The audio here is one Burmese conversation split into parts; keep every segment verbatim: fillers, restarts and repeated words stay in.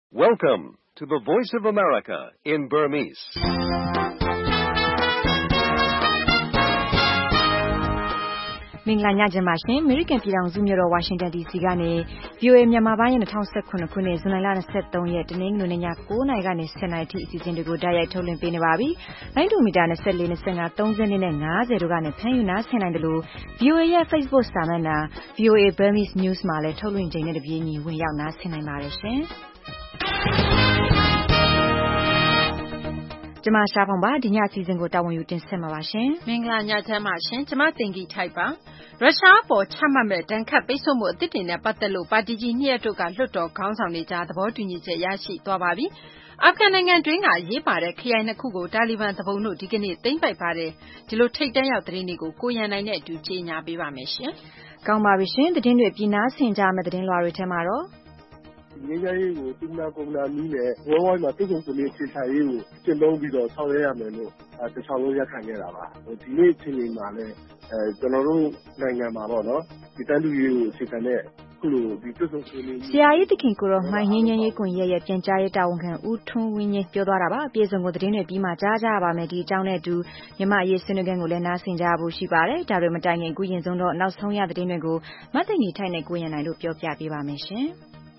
Welcome to the Voice of America in Burmese. ။မင်္ဂလာညချမ်းပါရှင်။ American ပြည်ထောင်စုမြို့တော် Washington ဒီ စီ ကနေ ဗွီအိုအေ မြန်မာပိုင်းရဲ့၂၀၁၇ ခုနှစ်ဇူလိုင်လ၂၃ရက်တနင်္ဂနွေနေ့ည၉နာရီကနေ၁၀နာရီထိအစီအစဉ်တွေကိုတိုက်ရိုက်ထုတ်လွှင့်ပေးနေပါပြီ။လိုင်းဒူမီတာ၂၄ ၂၅ ၃၂နဲ့၅၀တို့ကနေဖမ်းယူနားဆင်နိုင်တယ်လို့ ဗွီအိုအေရဲ့ Facebook စာမျက်နှာ ဗွီအိုအေ Burmese News မှာလည်းထုတ်လွှင့်ချိန်နဲ့တပြေးညီဝင်ရောက်နားဆင်နိုင်ပါတယ်ရှင်။ကျမရှားဖောင်ပါဒီညအစီအစဉ်ကိုတာဝန်ယူတင်ဆက်မှာပါရှင်မင်္ဂလာညချမ်းပါရှင်ကျမတင်ကြီးထိုက်ပါရုရှားအပေါ်ချမှတ်မဲ့တန်ခတ်ပိတ်ဆို့မှုအသစ်တွေနဲ့ပတ်သက်လို့ပါတီကြီးနှစ်ရပ်တို့ကလွှတ်တော်ခေါင်းဆောင်တွေကြားသဘောတူညီချက်ရရှိသွားပါပြီအာဖဂန်နိုင်ငံတွင်းကရေးပါတဲ့ခရိုင်နှစ်ခုကိုတာလီဘန်တပုံတို့ဒီကနေ့သိမ်းပိုက်ပါတယ်ဒီလိုထိတ်တန့်ရောက်သတင်းတွေကိုကိုရန်နိုင်နဲ့အတူကြေညာပေးပါမယ်ရှင်ကောင်းပါပြီရှင်သတင်းတွေပြည်နာဆင်ကြမယ့်သတင်းလွှာတွေထဲမှာတော့ငင်းရေးကိုတူနာပုံနာနည်းနဲ့ဝေါ်ဝိုင်းမှာတုံ့ပြန်ရေးခြေချရေးကိုကျင့်သုံးပြီးတော့ဆောင်ရွက်ရမယ်လို့အဲတခြားလုံးရက်ခံခဲ့တာပါဒီနေ့အချိန်မှာလည်းအဲကျွန်တော်တို့နိုင်ငံမှာပေါ့နော်ဒီတန်းတူရေးကိုအခြေခံတဲ့ခုလိုဒီတုံ့ပြန်ရေးဆရာကြီးတခင်ကိုတော့မှဟင်းငင်းရေးကွန်ရက်ရဲ့ပြန်ကြားရေးတာဝန်ခံဦးထွန်းဝင်းကြီးပြောသွားတာပါအပြည့်စုံကိုသတင်းတွေပြီးမှကြားကြပါမယ်ဒီအကြောင်းနဲ့အတူမြမအရေးဆွေးနွေးခန်းကိုလည်းနားဆင်ကြဖို့ရှိပါတယ်ဒါတွေမတိုင်ခင်အခုရင်ဆုံးတော့နောက်ဆုံးရသတင်းတွေကိုမသိနေထိုင်နေကိုရန်နိုင်တို့ပြောပြပေးပါမယ်ရှင်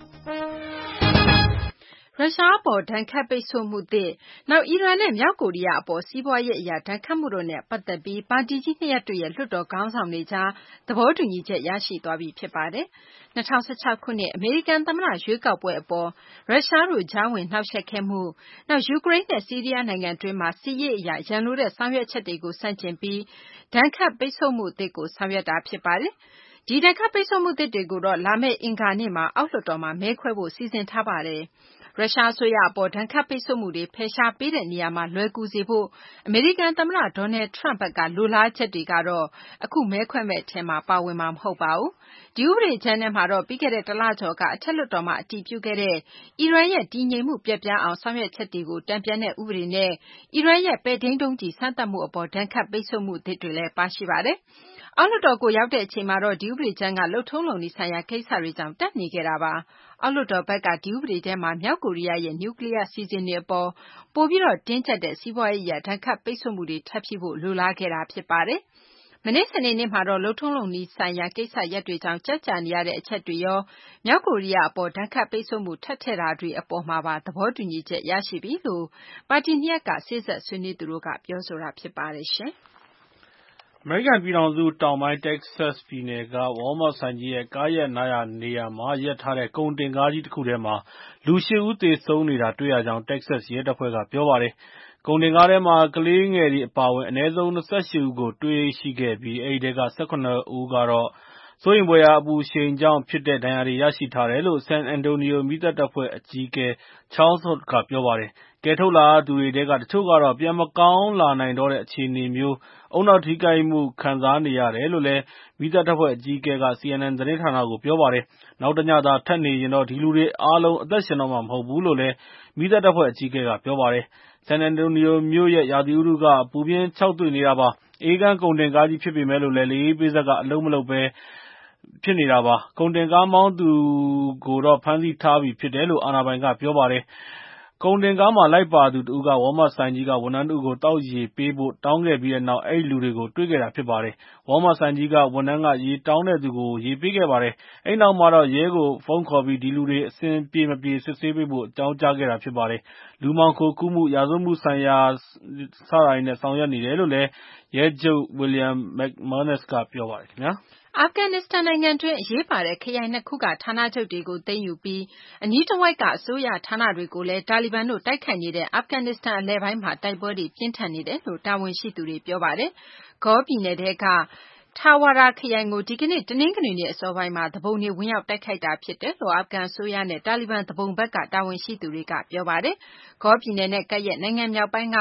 ရုရှားအပေါ်ဒဏ်ခတ်ပိတ်ဆို့မှုသစ်နောက်အီရန်နဲ့မြောက်ကိုရီးယားအပေါ်စီးပွားရေးအရာဒဏ်ခတ်မှုတို့နဲ့ပတ်သက်ပြီးပါတီကြီးနှစ်ရပ်တို့ရဲ့လွှတ်တော်ခေါင်းဆောင်တွေကြားသဘောတူညီချက်ရရှိသွားပြီဖြစ်ပါတယ်။၂၀၁၆ခုနှစ်အမေရိကန်သမ္မတရွေးကောက်ပွဲအပေါ်ရုရှားတို့ကြားဝင်နှောက်ယှက်ခဲ့မှုနောက်ယူကရိန်းနဲ့ဆီးရီးယားနိုင်ငံတွင်းမှာစစ်ရေးအရာရန်လိုတဲ့ဆောင်ရွက်ချက်တွေကိုဆန့်ကျင်ပြီးဒဏ်ခတ်ပိတ်ဆို့မှုသစ်ကိုဆောင်ရွက်တာဖြစ်ပါတယ်။ဒီဒဏ်ခတ်ပိတ်ဆို့မှုသစ်တွေကိုတော့လာမယ့်အင်္ဂါနေ့မှာအောက်လွှတ်တော်မှာမဲခွဲဖို့စီစဉ်ထားပါတယ်။ရုရှားအစိုးရအပေါ်ဒဏ်ခတ်ပိတ်ဆို့မှုတွေဖယ်ရှားပေးတဲ့နေရာမှာလွယ်ကူစေဖို့အမေရိကန်သမ္မတဒေါ်နယ်ထရမ့်ဘက်ကလိုလားချက်တွေကတော့အခုမဲခွဲမဲ့အထဲမှာပါဝင်မှာမဟုတ်ပါဘူး။ဒီဥပဒေကြမ်းထဲမှာတော့ပြီးခဲ့တဲ့တလကျော်ကအထက်လွှတ်တော်မှာအတည်ပြုခဲ့တဲ့အီရန်ရဲ့တည်ငြိမ်မှုပျက်ပြားအောင်ဆောင်ရွက်ချက်တွေကိုတံပြန်တဲ့ဥပဒေနဲ့အီရန်ရဲ့ပဲ့ထိန်းဒုံးကျည်စမ်းသပ်မှုအပေါ်ဒဏ်ခတ်ပိတ်ဆို့မှုသစ်တွေလည်းပါရှိပါတယ်။အောက်လွှတ်တော်ကိုရောက်တဲ့အချိန်မှာတော့ဒီဥပဒေကြမ်းကလုပ်ထုံးလုပ်နည်းဆိုင်ရာကိစ္စတွေကြောင့်တက်နေခဲ့တာပါ။အောက်လွှတ်တော်ဘက်ကဒီဥပဒေထဲမှာမြောက်ကိုရီးယားရဲ့နျူကလ িয়ার စီစဉ်တွေအပေါ်ပိုပြီးတော့တင်းကျပ်တဲ့စီးပွားရေးအရဒဏ်ခတ်ပိတ်ဆို့မှုတွေထပ်ဖြစ်ဖို့လိုလားခဲ့တာဖြစ်ပါတယ်။မနေ့စနေနေ့မှာတော့လုပ်ထုံးလုပ်နည်းဆိုင်ရာကိစ္စရပ်တွေကြောင့်ကြက်ကြာနေရတဲ့အချက်တွေရောမြောက်ကိုရီးယားအပေါ်ဒဏ်ခတ်ပိတ်ဆို့မှုထပ်ထည့်တာတွေအပေါ်မှာပါသဘောတူညီချက်ရရှိပြီလို့ပါတီနှစ်ရပ်ကစေ့စပ်ဆွေးနွေးသူတို့ကပြောဆိုတာဖြစ်ပါတယ်ရှင်။အမေရိကန်ပြည်ထောင်စုတောင်ပိုင်းတက္ကဆက်ပြည်နယ်က Walmart ဆိုင်ကြီးရဲ့ကားရပ်နားရာနေရာမှာရပ်ထားတဲ့ကုန်တင်ကားကြီးတခုထဲမှာလူရှစ်ဦးသေဆုံးနေတာတွေ့ရကြောင်းတက္ကဆက်ရဲတပ်ဖွဲ့ကပြောပါတယ်။ကုန်တင်ကားထဲမှာကလေးငယ်တွေအပါအဝင်အနည်းဆုံး၂၈ဦးကိုတွေ့ရှိခဲ့ပြီးအဲဒီထဲက၁၇ဦးကတော့စိုးရိမ်ဖွယ်ရာအပူရှိန်ကြောင့်ဖြစ်တဲ့ဒဏ်ရာတွေရရှိထားတယ်လို့ San Antonio မီးသတ်တပ်ဖွဲ့အကြီးအကဲ Charles Hood ကပြောပါတယ်။ကယ်ထုတ်လာရသူတွေထဲကတချို့ကတော့ပြန်မကောင်းလာနိုင်တော့တဲ့အခြေအနေမျိုးဦးနှောက်ထိခိုက်မှုခံစားနေရတယ်လို့လည်းမီးသတ်တပ်ဖွဲ့အကြီးအကဲက C N N သတင်းဌာနကိုပြောပါတယ်။နောက်တညသာထပ်နေရင်တော့ဒီလူတွေအားလုံးအသက်ရှင်တော့မှာမဟုတ်ဘူးလို့လည်းမီးသတ်တပ်ဖွဲ့အကြီးအကဲကပြောပါတယ်။ San Antonio မြို့ရဲ့ရာသီဥတုကပူပြင်းခြောက်သွေ့နေတာပါ။အေးကန်းကုန်တင်ကားကြီးဖြစ်ပေမဲ့လို့လည်းလေအေးပေးစက်ကအလုပ်မလုပ်ဘဲဖြစ်နေတာပါ။ကုန်တင်ကားမောင်းသူကိုတော့ဖမ်းဆီးထားပြီဖြစ်တယ်လို့အာဏာပိုင်ကပြောပါတယ်။ကုန်တင်ကားမှာလိုက်ပါသူတဦးက Walmart ဆိုင်ကြီးကဝန်ထမ်းတဦးကိုသောက်ရေပေးဖို့တောင်းခဲ့ပြီးတဲ့နောက်အဲဒီလူတွေကိုတွေ့ခဲ့တာဖြစ်ပါတယ်။ Walmart ဆိုင်ကြီးကဝန်ထမ်းကရေတောင်းတဲ့သူကိုရေပေးခဲ့ပါတယ်။အဲဒီနောက်မှာတော့ရဲကိုဖုန်းခေါ်ပြီးဒီလူတွေအဆင်ပြေမပြေစစ်ဆေးပေးဖို့အကြောင်းကြားခဲ့တာဖြစ်ပါတယ်။လူမှောင်ခိုကူးမှု၊ရာဇဝတ်မှုဆိုင်ရာစတာတွေနဲ့ဆောင်ရွက်နေတယ်လို့လည်းရဲချုပ် William McManus ကပြောပါတယ်ခင်ဗျာ။အာဖဂန်နစ္စတန်နိုင်ငံတွင်းအရေးပါတဲ့ခရိုင်နှစ်ခုကဌာနချုပ်တွေကိုသိမ်းယူပြီးအနီးတဝိုက်ကအစိုးရဌာနတွေကိုလည်းတာလီဘန်တို့တိုက်ခိုက်နေတဲ့အာဖဂန်နစ္စတန်အလယ်ပိုင်းမှာတိုက်ပွဲတွေပြင်းထန်နေတယ်လို့တာဝန်ရှိသူတွေပြောပါတယ်။ဂေါပြည်နယ်ထဲကထာဝါရာခရိုင်ကိုဒီကနေ့တနင်္ဂနွေနေ့အစောပိုင်းမှာသူပုန်တွေဝင်ရောက်တိုက်ခိုက်တာဖြစ်တယ်လို့အာဖဂန်အစိုးရနဲ့တာလီဘန်သူပုန်ဘက်ကတာဝန်ရှိသူတွေကပြောပါတယ်။ဂေါပြည်နယ်နဲ့ကပ်ရက်နိုင်ငံမြောက်ပိုင်းက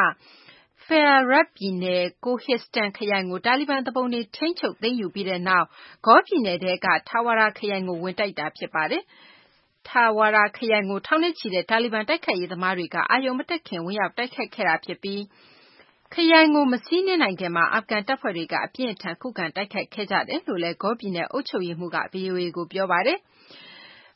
Faryab ပြည်နယ်၊ Kohistan ခရိုင်ကိုတာလီဘန်သူပုန်တွေထိန်းချုပ်သိမ်းယူပြီးတဲ့နောက်ဂေါပြည်နယ်ထဲကထာဝါရာခရိုင်ကိုဝင်တိုက်တာဖြစ်ပါတယ်။ထာဝါရာခရိုင်ကိုထောင်နဲ့ချီတဲ့တာလီဘန်တိုက်ခိုက်ရေးသမားတွေကအာရုံမတက်ခင်ဝင်ရောက်တိုက်ခိုက်ခဲ့တာဖြစ်ပြီးခရိုင်ကိုမစီးနင်းနိုင်ခင်မှာအာဖဂန်တပ်ဖွဲ့တွေကအပြင်းအထန်ခုခံတိုက်ခိုက်ခဲ့ကြတယ်လို့လည်းဂေါပြည်နယ်အုပ်ချုပ်ရေးမှူးက ဗွီအိုအေကိုပြောပါတယ်။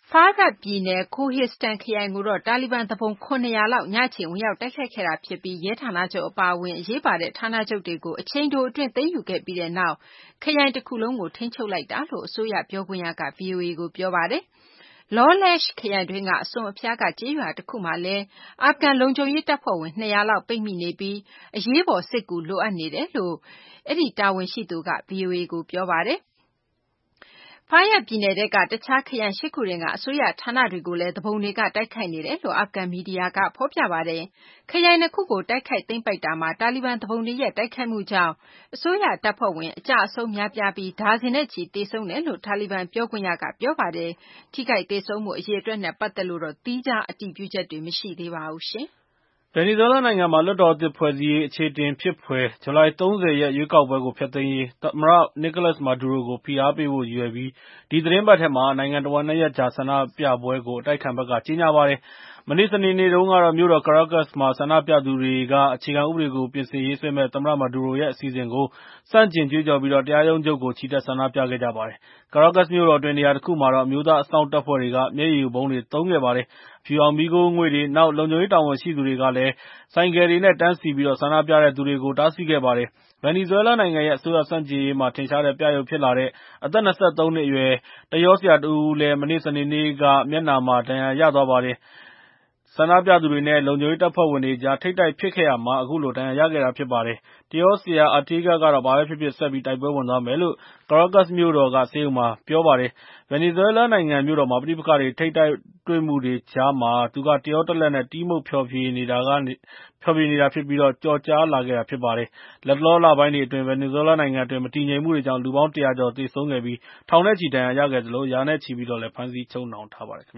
ဖားဂတ်ပြည်နယ်ခိုဟစ္စတန်ခရိုင်ကိုတော့တာလီဘန်သူပုန်ခုနှစ်ရာလောက်ညချင်းဝင်ရောက်တိုက်ခိုက်ခဲ့တာဖြစ်ပြီးရဲဌာနချုပ်အပါအဝင်အရေးပါတဲ့ဌာနချုပ်တွေကိုအချိန်တိုအတွင်းသိမ်းယူခဲ့ပြီးတဲ့နောက်ခရိုင်တစ်ခုလုံးကိုထိန်းချုပ်လိုက်တာလို့အစိုးရပြောခွင့်ရက ဗွီအိုအေ ကိုပြောပါတယ်။ Lawlesh ခရိုင်တွင်းကအစွန်အဖျားကကျေးရွာတစ်ခုမှာလည်းအာဖဂန်လုံခြုံရေးတပ်ဖွဲ့ဝင်နှစ်ရာလောက်ပိတ်မိနေပြီးအရေးပေါ်စစ်ကူလိုအပ်နေတယ်လို့အဲဒီတာဝန်ရှိသူက ဗွီအိုအေ ကိုပြောပါတယ်။ ဖားယတ်ပြည်နယ်ထဲကတခြားခရိုင်ရှစ်ခုတွင်ကအစိုးရဌာနတွေကိုလည်းသူပုန်တွေကတိုက်ခိုက်နေတယ်လို့အာဖဂန်မီဒီယာကဖော်ပြပါတယ်။ခရိုင်နှစ်ခုကိုတိုက်ခိုက်သိမ်းပိုက်တာမှာတာလီဘန်သူပုန်တွေရဲ့တိုက်ခိုက်မှုကြောင့်အစိုးရတပ်ဖွဲ့ဝင်အကျအဆုံးများပြားပြီးဒါဇင်နဲ့ချီသေဆုံးတယ်လို့တာလီဘန်ပြောခွင့်ရကပြောပါတယ်။ထိခိုက်သေဆုံးမှုအရေအတွက်နဲ့ပတ်သက်လို့တော့သီးခြားအတည်ပြုချက်တွေမရှိသေးပါဘူးရှင်။ဗင်နီဇွဲလားနိုင်ငံမှာလွှတ်တော်သစ်ဖွဲ့စည်းရေးအခြေတင်ဖြစ်ဖွယ်ဇူလိုင်သုံးဆယ်ရက်ရွေးကောက်ပွဲကိုဖျက်သိမ်းရေးသမ္မတ Nicolas Maduro ကိုဖိအားပေးဖို့ရည်ရွယ်ပြီးဒီသီတင်းပတ်ထဲမှာနိုင်ငံတဝန်းနှစ်ရက်ကြာဆန္ဒပြပွဲကိုအတိုက်အခံဘက်ကကြေညာပါတယ်။မနေ့စနေနေ့တုန်းကတော့မြို့တော် Caracas မှာဆန္ဒပြသူတွေကအခြေခံဥပဒေကိုပြင်ဆင်ရေးဆွဲမယ့်သမ္မတ Maduro ရဲ့အစီအစဉ်ကိုဆန့်ကျင်ကြွေးကြော်ပြီးတရားရုံးချုပ်ကိုချီတက်ဆန္ဒပြခဲ့ကြပါတယ်။ Caracas မြို့တော်အတွင်းနေရာတခုမှာတော့အမျိုးသားအစောင့်တပ်ဖွဲ့တွေကမျက်ရည်ယိုဗုံးတွေသုံးခဲ့ပါတယ်။အဖြူရောင်မီးခိုးငွေ့တွေနောက် လုံခြုံရေးတာဝန်ရှိသူတွေကလည်းဆိုင်ကယ်တွေနဲ့တန်းစီပြီးဆန္ဒပြတဲ့သူတွေကိုတားဆီးခဲ့ပါတယ်။ ဗင်နီဇွဲလားနိုင်ငံရဲ့အစိုးရဆန့်ကျင်ရေးမှာထင်ရှားတဲ့ပြယုဂ်ဖြစ်လာတဲ့အသက် ၂၃ နှစ်အရွယ်တယောဆရာတဦးလည်းမနေ့စနေနေ့ကမျက်နှာမှာဒဏ်ရာရသွားပါတယ်။ ဆန္ဒပြသူတွေနဲ့လုံခြုံရေးတပ်ဖွဲ့ဝင်တွေကြားထိပ်တိုက်ဖြစ်ခဲ့ရာမှာအခုလိုဒဏ်ရာရခဲ့တာဖြစ်ပါတယ်။တယောဆရာ Arteaga ကတော့ဘာပဲဖြစ်ဖြစ်ဆက်ပြီးတိုက်ပွဲဝင်သွားမယ်လို့ Caracas မြို့တော်ကဆေးရုံမှာပြောပါတယ်။ ဗင်နီဇွဲလားနိုင်ငံမြို့တော်မှာပဋိပက္ခတွေထိပ်တိုက်တွေ့မှုတွေကြားမှာသူကတယောတလက်နဲ့တီးမှုတ်ဖျော်ဖြေနေတာဖြစ်ပြီးကျော်ကြားလာခဲ့တာဖြစ်ပါတယ်။ လတ်တလောလပိုင်းတွေအတွင်းဗင်နီဇွဲလားနိုင်ငံအတွင်းမတည်ငြိမ်မှုတွေကြောင့်လူပေါင်းတရာကျော်သေဆုံးခဲ့ပြီးထောင်နဲ့ချီဒဏ်ရာရခဲ့သလိုရာနဲ့ချီပြီးဖမ်းဆီးချုပ်နှောင်ထားပါတယ်။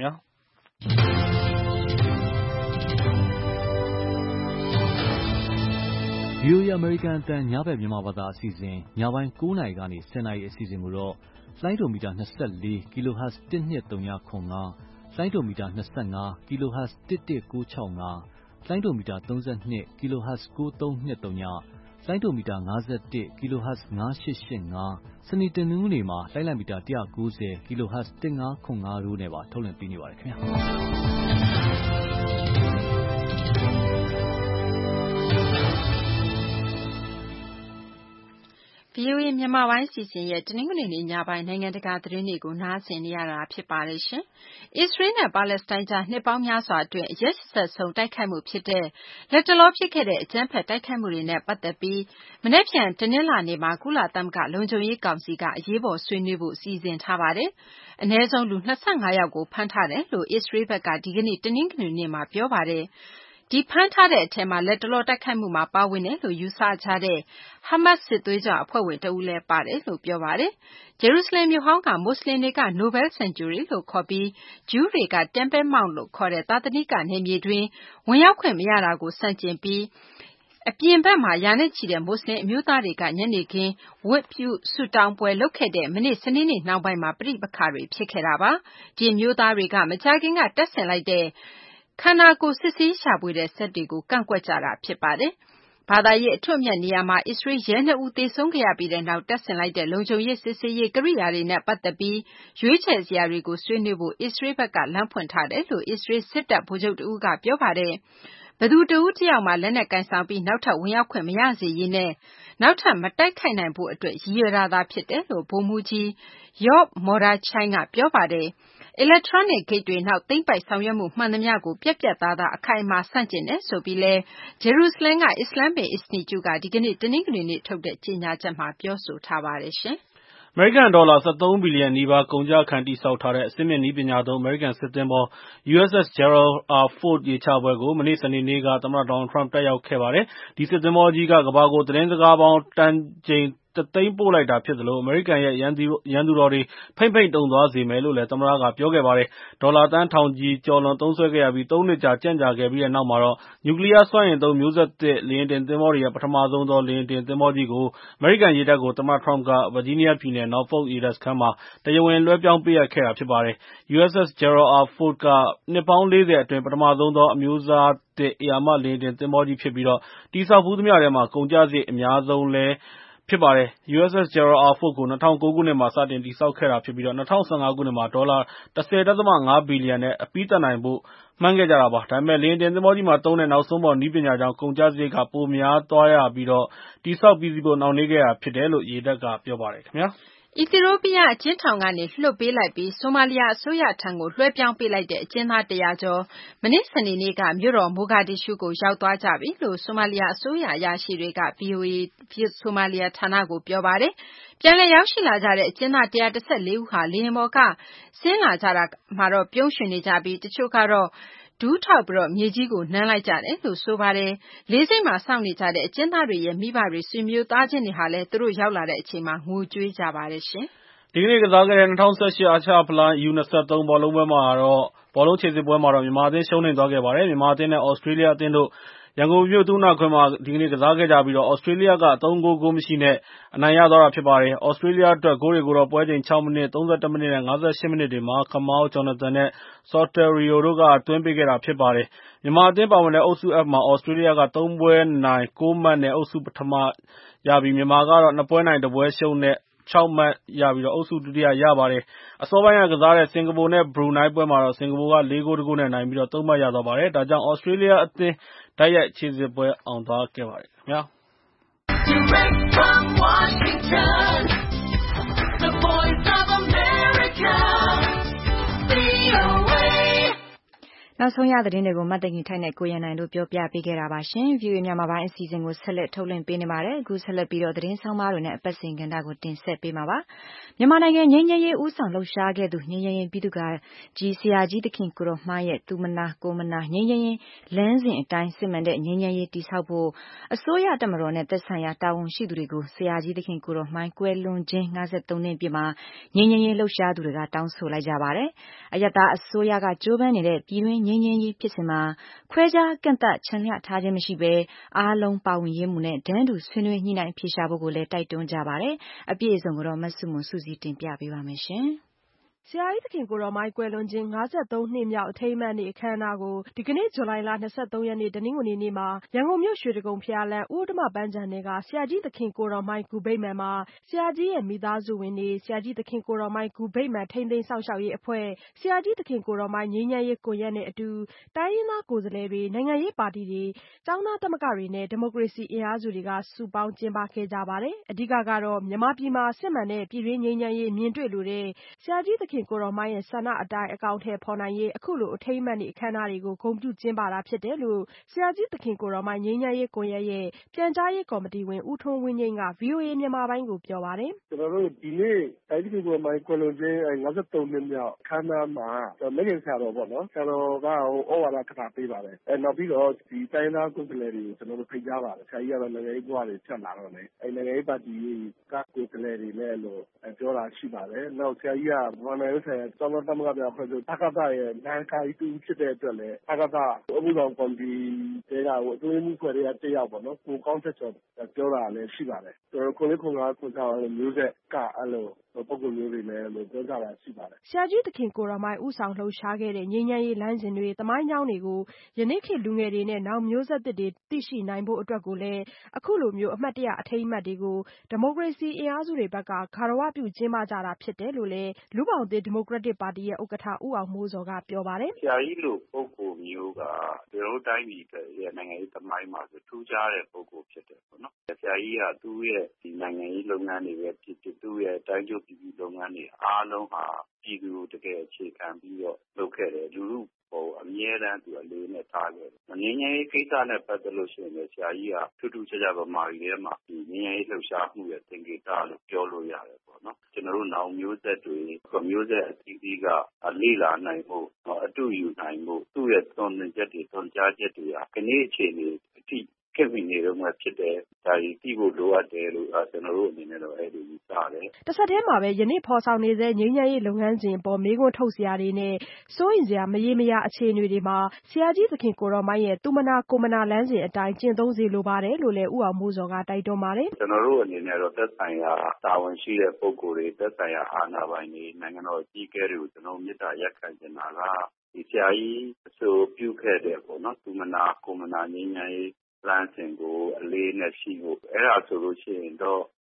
ဗွီအိုအေ အမေရိကန်အသံညဘက်မြန်မာဘာသာအစီအစဉ်ညပိုင်းကိုးနာရီကနေဆယ်နာရီအစီအစဉ်ကိုတော့လိုင်းဒိုမီတာ၂၄ kHz တစ်နှစ်သုံးခုနစ်ငါး လိုင်းဒိုမီတာ၂၅ kHz တစ်တစ်ကိုးခြောက်ငါး လိုင်းဒိုမီတာ၃၂ kHz ကိုးသုံးနှစ်သုံး လိုင်းဒိုမီတာ၅၁ kHz ငါးရှစ်ရှစ်ငါး စနေတနင်္ဂနွေမှာလိုင်းလံမီတာ၁၉၀ kHz တစ်ငါးခုနစ်ငါးတို့နဲ့ပါထုတ်လွှင့်ပေးနေပါတယ်ခင်ဗျာ။ဗွီအိုအေမြန်မာပိုင်းအစီအစဉ်ရဲ့တနင်္ဂနွေနေ့ညပိုင်းနိုင်ငံတကာသတင်းတွေကိုနားဆင်နေရတာဖြစ်ပါတယ်ရှင်။အစ္စရေးနဲ့ပါလက်စတိုင်းကြားနှစ်ပေါင်းများစွာအတွင်းအရက်စက်ဆုံးတိုက်ခိုက်မှုဖြစ်တဲ့လက်တလောဖြစ်ခဲ့တဲ့အကြမ်းဖက်တိုက်ခိုက်မှုတွေနဲ့ပတ်သက်ပြီးမနက်ဖြန်တနင်္လာနေ့မှာကုလသမဂ္ဂလုံခြုံရေးကောင်စီကအရေးပေါ်ဆွေးနွေးဖို့စီစဉ်ထားပါတယ်။အနည်းဆုံးလူ၂၅ယောက်ကိုဖမ်းထားတယ်လို့အစ္စရေးဘက်ကဒီကနေ့တနင်္ဂနွေနေ့မှာပြောပါတယ်။ဒီဖမ်းထားတဲ့အထဲမှာလက်တလောတိုက်ခိုက်မှုမှာပါဝင်တယ်လို့ယူဆကြတဲ့ဟာမတ်စ်စစ်သွေးကြွအဖွဲ့ဝင်တဦးလည်းပါတယ်လို့ပြောပါတယ်။ဂျေရုဆလင်မြို့ဟောင်းကမွတ်စလင်တွေက Noble Sanctuary လို့ခေါ်ပြီးဂျူးတွေက Temple Mount လို့ခေါ်တဲ့သာသနိကနယ်မြေတွင်းဝင်ရောက်ခွင့်မရတာကိုဆန့်ကျင်ပြီးအပြင်ဘက်မှာရာနဲ့ချီတဲ့မွတ်စလင်အမျိုးသားတွေကညနေခင်းဝတ်ပြုဆုတောင်းပွဲလုပ်ခဲ့တဲ့မနေ့စနေနေ့နှောင်းပိုင်းမှာပဋိပက္ခတွေဖြစ်ခဲ့တာပါ။ဒီအမျိုးသားတွေကမကြာခင်ကတပ်ဆင်လိုက်တဲ့ခန္ဓာကိုယ်စစ်ဆေးရှာဖွေတဲ့စက်တွေကိုကန့်ကွက်ကြတာဖြစ်ပါတယ်။ဘာသာရေးအထွတ်အမြတ်နေရာမှာအစ္စရေးရဲနှစ်ဦးသေဆုံးခဲ့ရပြီးတဲ့နောက်တပ်ဆင်လိုက်တဲ့လုံခြုံရေးစစ်ဆေးရေးကိရိယာတွေနဲ့ပတ်သက်ပြီးရွေးချယ်စရာတွေကိုဆွေးနွေးဖို့အစ္စရေးဘက်ကလမ်းဖွင့်ထားတယ်လို့အစ္စရေးစစ်တပ်ဗိုလ်ချုပ်တဦးကပြောပါတယ်။ဘယ်သူတဦးတယောက်မှလက်နက်ကိုင်ဆောင်ပြီးနောက်ထပ်ဝင်ရောက်ခွင့်မရစေရေးနဲ့နောက်ထပ်မတိုက်ခိုက်နိုင်ဖို့အတွက်ရည်ရွယ်တာသာဖြစ်တယ်လို့ဗိုလ်မှူးကြီး Yoav Mordechai ကပြောပါတယ်။ အီလက်ထရောနစ်ဂိတ်တွေနောက်သိမ်းပိုက်ဆောင်ရွက်မှုမှန်သမျှကိုပြတ်ပြတ်သားသားအခိုင်အမာဆန့်ကျင်တယ်ဆိုပြီးလည်းဂျေရုဆလင်ကအစ္စလာမ္မစ်အင်စတီကျူကဒီကနေ့တနင်္ဂနွေနေ့ထုတ်တဲ့ကြေညာချက်မှာပြောဆိုထားပါတယ်ရှင်။အမေရိကန်ဒေါ်လာ၁၃ဘီလီယံနီးပါးကုန်ကျခံတည်ဆောက်ထားတဲ့အဆင့်မြင့်နည်းပညာသုံးအမေရိကန်စစ်သင်္ဘော ယူအက်စ်အက်စ် Gerald R. Ford ရေချပွဲကိုမနေ့စနေနေ့ကသမ္မတ Donald Trump တက်ရောက်ခဲ့ပါတယ်။ဒီစစ်သင်္ဘောကြီးကကမ္ဘာကိုသတင်းစကားပေါင်းတန်ချိန်တသိန်းပို့လိုက်တာဖြစ်သလိုအမေရိကန်ရဲ့ရန်သူတော်တွေဖိတ်ဖိတ်တုန်သွားစေမယ်လို့လည်းသမ္မတကပြောခဲ့ပါတယ်။ဒေါ်လာသန်းထောင်ချီကျော်လွန်သုံးစွဲခဲ့ရပြီးသုံးနှစ်ကြာကြန့်ကြာခဲ့ပြီးတဲ့နောက်မှာတော့နျူကလီးယားစွမ်းအင်သုံးမျိုးဆက်သစ်လေယာဉ်တင်သင်္ဘောတွေရဲ့ပထမဆုံးသောလေယာဉ်တင်သင်္ဘောကြီးကိုအမေရိကန်ရေတပ်ကိုသမ္မတ Trump က ဗာဂျီးနီးယားပြည်နယ် Norfolk ရေတပ်စခန်းမှာတရားဝင်လွှဲပြောင်းပေးအပ်ခဲ့တာဖြစ်ပါတယ်။ ယူအက်စ်အက်စ် Gerald R. Ford ကနှစ်ပေါင်းလေးဆယ်အတွင်းပထမဆုံးသောအမျိုးအစားသစ်ဧရာမလေယာဉ်တင်သင်္ဘောကြီးဖြစ်ပြီးတည်ဆောက်ဖူးသမျှထဲမှာကုန်ကျစရိတ်အများဆုံးလည်းဖြစ်ပါတယ်။ ယူ အက်စ် အက်စ် Gerald R. Ford ကို ၂၀၀၉ ခုနှစ်မှာ စတင်တည်ဆောက်ခဲ့တာဖြစ်ပြီး ၂၀၁၅ ခုနှစ်မှာ ဒေါ်လာ ၁၀ ဒသမ ၅ ဘီလီယံနဲ့ အပြီးသတ်နိုင်ဖို့ မှန်းခဲ့ကြတာပါ။ ဒါပေမဲ့ လေယာဉ်တင်သင်္ဘောကြီးမှာသုံးတဲ့ နောက်ဆုံးပေါ်နည်းပညာကြောင့် ကုန်ကျစရိတ်က ပိုများသွားရပြီး တည်ဆောက်ပြီးစီးဖို့ နှောင့်နှေးခဲ့တာဖြစ်တယ်လို့ ရေတပ်က ပြောပါတယ်ခင်ဗျာ။အီသီယိုးပီးယားအကျဉ်းထောင်ကနေလွှတ်ပေးလိုက်ပြီးဆိုမာလီယာအစိုးရထံကိုလွှဲပြောင်းပေးလိုက်တဲ့အကျဉ်းသားတရာကျော်မနေ့စနေနေ့ကမြို့တော်မိုဂါဒစ်ရှူးကိုရောက်သွားကြပြီလို့ဆိုမာလီယာအစိုးရအရာရှိတွေက ဗွီအိုအေဆိုမာလီယာဌာနကိုပြောပါတယ်။ပြန်လည်ရောက်ရှိလာကြတဲ့အကျဉ်းသား၁၁၄ဦးဟာလေယာဉ်ပေါ်ကဆင်းလာကြတာမှာတော့ပြုံးရွှင်နေကြပြီးတချို့ကတော့ဒူးထောက်ပြီးမြေကြီးကိုနမ်းလိုက်ကြတယ်လို့ဆိုပါတယ်။လေဆိပ်မှာစောင့်နေကြတဲ့အကျဉ်းသားတွေရဲ့မိဘတွေဆွေမျိုးသားချင်းတွေဟာလည်းသူတို့ရောက်လာတဲ့အချိန်မှာငိုကြွေးကြပါတယ်ရှင်။ဒီကနေ့ကစားခဲ့တဲ့၂၀၁၈အာရှဖလား ယူ ၂၃ ဘောလုံးပွဲမှာတော့ဘောလုံးခြေစစ်ပွဲမှာတော့မြန်မာအသင်းရှုံးနိမ့်သွားခဲ့ပါတယ်။ မြန်မာအသင်းနဲ့ သြစတြေးလျအသင်းတို့ရန်ကုန်မြို့သုဝဏ္ဏကွင်းမှာဒီကနေ့ကစားခဲ့ကြပြီး သြစတြေးလျက သုံးဂိုး ဂိုးမရှိနဲ့အနိုင်ရသွားတာဖြစ်ပါတယ်။ သြစတြေးလျအတွက်ဂိုးတွေကိုတော့ပွဲချိန်ခြောက်မိနစ်၊၃၁ မိနစ်နဲ့ ၅၈ မိနစ်တွေမှာ Kamau Jonathan နဲ့ Soterio တို့ကသွင်းပေးခဲ့တာဖြစ်ပါတယ်။ မြန်မာအသင်းပါဝင်တဲ့အုပ်စု F မှာ သြစတြေးလျက သုံးပွဲနိုင် ကိုးမှတ်နဲ့ အုပ်စုပထမရပြီးမြန်မာကတော့ နှစ်ပွဲနိုင် တစ်ပွဲရှုံးနဲ့ ခြောက်မှတ်ရပြီး အုပ်စုဒုတိယရပါတယ်။ အစောပိုင်းကကစားတဲ့စင်ကာပူနဲ့ဘရူနိုင်းပွဲမှာတော့စင်ကာပူက လေးဂိုး တစ်ဂိုးနဲ့နိုင်ပြီး သုံးမှတ်ရသွားပါတယ်။ ဒါကြောင့် သြစတြေးလျအသင်းတိုက်ရိုက်ခြေစစ်ပွဲအောင်သွားခဲ့ပါတယ်ခင်ဗျာ။ Direct from Washington, the voice of America, ဗွီအိုအေနောက်ဆုံးရသတင်းတွေကိုမတ်သိင်္ဂီထိုက်နဲ့ကိုရန်နိုင်တို့ပြောပြပေးခဲ့တာပါရှင်။ ဗွီအိုအေမြန်မာပိုင်းအစီအစဉ်ကိုဆက်လက်ထုတ်လွှင့်ပေးနေပါတယ်။အခုဆက်လက်ပြီးတော့သတင်းဆောင်မတွေနဲ့အပတ်စဉ်ကဏ္ဍကိုတင်ဆက်ပေးမှာပါ။မြန်မာနိုင်ငံငြိမ်းချမ်းရေးဦးဆောင်လှုပ်ရှားခဲ့သူငြိမ်းချမ်းရေးပြည်သူ့ကာကြီးဆရာကြီးသခင်ကိုတော်မှရဲ့သူမနာကိုယ်မနာငြိမ်းချမ်းရေးလမ်းစဉ်အတိုင်းစစ်မှန်တဲ့ငြိမ်းချမ်းရေးတည်ဆောက်ဖို့အစိုးရတပ်မတော်နဲ့သက်ဆိုင်ရာတာဝန်ရှိသူတွေကိုဆရာကြီးသခင်ကိုတော်မှကွယ်လွန်ခြင်း၅၃နှစ်ပြည့်မှာငြိမ်းချမ်းရေးလှုပ်ရှားသူတွေကတောင်းဆိုလိုက်ကြပါတယ်။အရပ်သားအစိုးရကကြိုးပမ်းနေတဲ့ပြည်တွင်းငြိမ်းချမ်းရေးဖြစ်စဉ်မှာခွဲခြားကန့်သတ်ချန်လှပ်ထားခြင်းမရှိဘဲအားလုံးပါဝင်ရေးမှုနဲ့တန်းတူဆွေးနွေးညှိနှိုင်းအဖြေရှာဖို့ကိုလည်းတိုက်တွန်းကြပါတယ်။အပြည့်အစုံကိုတော့မဆုမွန်စုစည်းတင်ပြပေးပါမယ်ရှင်။ဆရာကြီးသခင်ကိုတော်မှကွယ်လွန်ခြင်း၅၃နှစ်မြောက်အထိမ်းအမှတ်နေ့အခမ်းအနားကိုဒီကနေ့ဇူလိုင်လ၂၃ရက်နေ့တနင်္ဂနွေနေ့မှာရန်ကုန်မြို့ရွှေတိဂုံဘုရားလမ်းဥဒ္ဓမပန်းခြံထဲကဆရာကြီးသခင်ကိုတော်မှဂူဗိမာန်မှာဆရာကြီးရဲ့မိသားစုဝင်တွေဆရာကြီးသခင်ကိုတော်မှဂူဗိမာန်ထိန်းသိမ်းစောင့်ရှောက်ရေးအဖွဲ့ဆရာကြီးသခင်ကိုတော်မှငြိမ်းချမ်းရေးကွန်ရက်နဲ့အတူတိုင်းရင်းသားကိုယ်စားလှယ်တွေနိုင်ငံရေးပါတီတွေကျောင်းသားသမဂ္ဂတွေနဲ့ဒီမိုကရေစီအင်အားစုတွေကစုပေါင်းကျင်းပခဲ့ကြပါတယ်။အဓိကကတော့မြန်မာပြည်မှာစစ်မှန်တဲ့ပြည်တွင်းငြိမ်းချမ်းရေးမြင်တွေ့လိုတဲ့ဆရာကြီးသခင်ကိုတော်မှရဲ့ဆန္ဒအတိုင်းအကောင်အထည်ဖော်နိုင်ရေးအခုလိုအထိမ်းအမှတ်နေ့အခမ်းအနားတွေကိုဂုဏ်ပြုကျင်းပတာဖြစ်တယ်လို့ဆရာကြီးသခင်ကိုတော်မှငြိမ်းချမ်းရေးကွန်ရက်ရဲ့ပြန်ကြားရေးကော်မတီဝင်ဦးထွန်းဝင်းငိမ့်က ဗွီအိုအေမြန်မာပိုင်းကိုပြောပါတယ်။ "ကျနော်တို့ဒီနေ့ဆရာကြီးသခင်ကိုတော်မှကွယ်လွန်ခြင်း၅၃နှစ်မြောက်အခမ်းအနားမှာမိခင်ဆရာတော်ပေါ့နော်ဆရာတော်ကဩဝါဒကထာပေးပါတယ်။နောက်ပြီးတော့ဒီတိုင်းရင်းသားကိုယ်စားလှယ်တွေကိုကျနော်တို့ဖိတ်ကြားပါတယ်။ဆရာကြီးကတော့နိုင်ငံရေးဘဝတွေဖြတ်လာတော့လေနိုင်ငံရေးပါတီကကိုယ်စားလှယ်တွေနဲ့လို့ပြောတာရှိပါတယ်။နောက်ဆရာကြီးကမြန်မာနိုင်ငံလုံးဆိုင်ရာကျောင်းသားသမဂ္ဂများအဖွဲ့ချုပ်တကသရဲ့နာယကကြီးတဦးဖြစ်တဲ့အတွက်လည်းတကသဥပဒေဆောင်ကော်မတီထဲကအတွင်းရေးမှူးအဖွဲ့ထဲကတစ်ယောက်ပေါ့နော်ကိုကောင်းထက်ကျော်ပြောတာလည်းရှိပါတယ်။ကျနော်တို့ခွန်လေးခွန်ကားခွန်ဆောင်မျိုးဆက်ကအဲ့လိုပုဂ္ဂိုလ်မျိုးတွေလည်းပြောကြတာရှိပါတယ်။ဆရာကြီးသခင်ကိုတော်မှဦးဆောင်လှုပ်ရှားခဲ့တဲ့ငြိမ်းချမ်းရေးလမ်းစဉ်တွေသမိုင်းကြောင်းတွေကိုယနေ့ခေတ်လူငယ်တွေနဲ့နောက်မျိုးဆက်သစ်တွေသိရှိနိုင်ဖို့အတွက်ကိုလည်းအခုလိုမျိုးအမှတ်တရအထိမ်းအမှတ်တွေကိုဒီမိုကရေစီအင်အားစုတွေဘက်ကဂါရဝပြုကျင်းပကြတာဖြစ်တယ်လို့လည်းလူ့ဘောင်သစ်ဒီမိုကရက်တစ်ပါတီရဲ့ဥက္ကဋ္ဌဦးအောင်မိုးဇော်ကပြောပါတယ်။ဆရာကြီးလိုပုဂ္ဂိုလ်မျိုးကကျွန်တော်တို့တိုင်းပြည်ရဲ့နိုင်ငံရေးသမိုင်းမှာဆိုထူးခြားတဲ့ပုဂ္ဂိုလ်ဖြစ်တယ်ပေါ့နော်။ဆရာကြီးကသူ့ရဲ့ဒီနိုင်ငံရေးလုပ်ငန်းတွေပဲဖြစ်ဖြစ်သူ့ရဲ့တိုင်းကျိုးပြည်ပြည်လုပ်ငန်းတွေအားလုံးဟာပြည်သူတကယ်အခြေခံပြီးတော့လုပ်ခဲ့တယ်လူလူဟိုအမြဲတမ်းသူအလေးနဲ့ထားခဲ့တယ်။ငြိမ်းချမ်းရေးကိစ္စနဲ့ပတ်သက်လို့ရှိရင်ဆရာကြီးကထူးထူးခြားခြားဗမာပြည်ထဲမှာဒီငြိမ်းချမ်းရေးလှုပ်ရှားမှုရဲ့သင်္ကေတလို့ပြောလို့ရတယ်ပေါ့နော်။ကျွန်တော်တို့နောင်မျိုးဆက်တွေမျိုးဆက်အသီးသီးကလေ့လာနိုင်ဖို့အတူယူနိုင်ဖို့သူ့ရဲ့သွန်သင်ချက်တွေသွန်ကြားချက်တွေဟာဒီနေ့အခြေအနေအထိခေတ်မီနေတော့မှဖြစ်တယ်ဒါကြီးသိဖို့လိုအပ်တယ်လို့ကျွန်တော်တို့အနေနဲ့တော့အဲ့လိုယူဆတယ်။တစ်ဆက်တည်းမှာပဲယနေ့ဖော်ဆောင်နေဆဲငြိမ်းချမ်းရေးလုပ်ငန်းစဉ်အပေါ်မေးခွန်းထုတ်စရာတွေနဲ့စိုးရိမ်စရာမရေမရာအခြေအနေတွေမှာဆရာကြီးသခင်ကိုတော်မှရဲ့သူမနာကိုယ်မနာလမ်းစဉ်အတိုင်းကျင့်သုံးစေလိုပါတယ်လို့လည်းဦးအောင်မိုးဇော်ကတိုက်တွန်းပါတယ်။ကျွန်တော်တို့အနေနဲ့တော့သက်ဆိုင်ရာတာဝန်ရှိတဲ့ပုဂ္ဂိုလ်တွေသက်ဆိုင်ရာအာဏာပိုင်တွေနိုင်ငံတော်အကြီးအကဲတွေကိုကျွန်တော်မေတ္တာရပ်ခံချင်တာကဒီဆရာကြီးအဆိုပြုခဲ့တဲ့ပေါ့နော်သူမနာကိုယ်မနာငြိမ်းချမ်းရေးလမ်းစဉ်ကိုအလေးနဲ့ရှိဖို့အဲ့ဒါဆိုလို့ရှိရင်တော့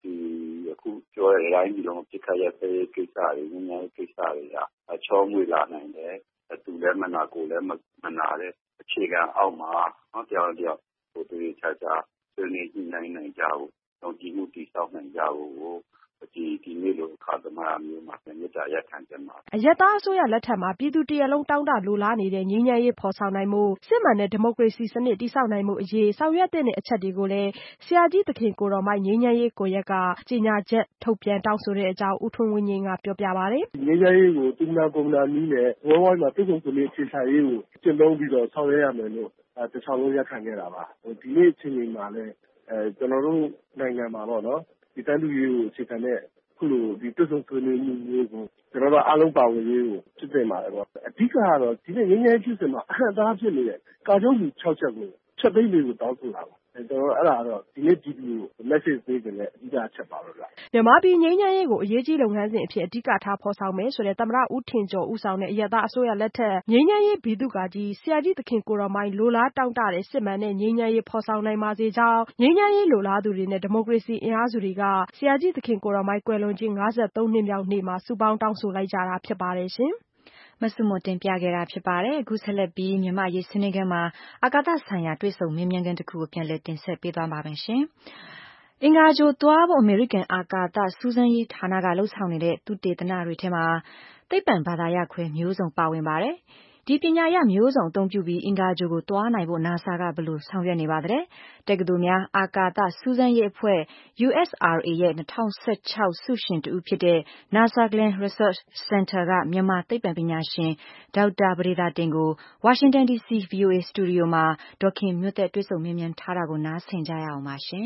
ဒီအခုပြောရတဲ့အတိုင်းဒီလိုပြစ်ခတ်ရတဲ့ကိစ္စတွေငြိမ်းချမ်းရေးကိစ္စတွေကချောမွေလာနိုင်တယ်သူလည်းမနာကိုလည်းမနာတဲ့အခြေခံအောက်မှာနော်တရားတရားဟိုတွေချာချာဆွေးနွေးညှိနှိုင်းနိုင်ကြဖို့တော့ဒီမှုတည်ဆောက်နိုင်ကြဖို့ဒီဒီနေ့လိုအခါသမယမျိုးမှာမြေတားရက်ခံကြမှာအယက်သားအစိုးရလက်ထက်မှာပြည်သူတရလုံးတောင်းတလိုလားနေတဲ့ငြိမ်းချမ်းရေးဖော်ဆောင်နိုင်မှုစစ်မှန်တဲ့ဒီမိုကရေစီစနစ်တည်ဆောက်နိုင်မှုအရေးဆောင်ရွက်တဲ့အချက်တွေကိုလည်းဆရာကြီးသခင်ကိုတော်မိုင်းငြိမ်းချမ်းရေးကိုရက်ကကြေညာချက်ထုတ်ပြန်တောင်းဆိုတဲ့အကြောင်းဦးထွန်းဝင်းငင်းကပြောပြပါတယ်ငြိမ်းချမ်းရေးကိုတူနာကုမ္ပဏီနည်းနဲ့ဝေါ်ဝိုင်းမှာပြည်သူ့ပြည်အခြေချရေးကိုကျင့်သုံးပြီးတော့ဆောင်ရွက်ရမယ်လို့တခြားလုံးရက်ခံခဲ့တာပါဒီနေ့အချိန်မှာလည်းအဲကျွန်တော်တို့နိုင်ငံမှာပေါ့နော်ဒီတန်းတူရေးကိုအခြေခံတဲ့ခုလိုဒီတွတ်ဆုံဆွေးနွေးမှုမျိုးကိုကျွန်တော်တို့အားလုံးပါဝင်ရေးကိုဖြစ်တင်ပါတယ်ပေါ့အဓိကကတော့ဒီနေ့ငင်းငယ်ဖြစ်စမှာအဟန့်အတားဖြစ်နေတဲ့ကာချုပ်လူ၆ချက်ကိုချက်သိမ်းတွေကိုတောင်းဆိုတာပါကျွန်တော်အဲ့ဒါကတော့ဒီနေ့ဒီဗီဒီယို message ပေးတယ်လည်းအဓိကအချက်ပါလို့လားမြန်မာပြည်ငြိမ်းချမ်းရေးကိုအရေးကြီးလုပ်ငန်းစဉ်အဖြစ်အဓိကထားဖော်ဆောင်မယ်ဆိုတဲ့သမ္မတဦးထင်ကျော်ဦးဆောင်တဲ့အယက်သားအစိုးရလက်ထက်ငြိမ်းချမ်းရေးဘီသူကကြီးဆရာကြီးသခင်ကိုတော်မိုင်းလိုလားတောင်းတတဲ့စစ်မှန်တဲ့ငြိမ်းချမ်းရေးဖော်ဆောင်နိုင်ပါစေကြောင်းငြိမ်းချမ်းရေးလိုလားသူတွေနဲ့ဒီမိုကရေစီအင်အားစုတွေကဆရာကြီးသခင်ကိုတော်မိုင်းကွယ်လွန်ခြင်း၅၃နှစ်မြောက်နေ့မှာစုပေါင်းတောင်းဆိုလိုက်ကြတာဖြစ်ပါတယ်ရှင်မဆုမတင်ပြခဲ့တာဖြစ်ပါတယ်အခုဆက်လက်ပြီးမြန်မာရေးဆွေးနွေးခန်းမှာအာကာသဆိုင်ရာတွေ့ဆုံမေးမြန်းခန်းတစ်ခုကိုပြန်လည်တင်ဆက်ပေးသွားပါမယ်ရှင်အင်္ဂါဂြိုဟ်သွားဖို့အမေရိကန်အာကာသစူးစမ်းရေးဌာနကလှုပ်ဆောင်နေတဲ့သုတေသနတွေထဲမှာသိပ္ပံဘာသာရပ်ခွဲမျိုးစုံပါဝင်ပါတယ်ဒီပညာရပ်မျိုးစုံအသုံးပြုပြီးအင်္ဂါဂြိုဟ်ကိုသွားနိုင်ဖို့ NASA ကဘယ်လိုဆောင်ရွက်နေပါသလဲတက္ကသိုလ်များအာကာသစူးစမ်းရေးအဖွဲ့ U S R A ရဲ့၂၀၁၆ဆုရှင်တဦးဖြစ်တဲ့ NASA Glenn Research Center ကမြန်မာသိပ္ပံပညာရှင်ဒေါက်တာပဒေသာတင်ကိုဝါရှင်တန် ဒီစီ ဗွီအိုအေစတူဒီယိုမှာဒေါ်ခင်မျိုးသက်တွေ့ဆုံမေးမြန်းထားတာကိုနားဆင်ကြရအောင်ပါရှင်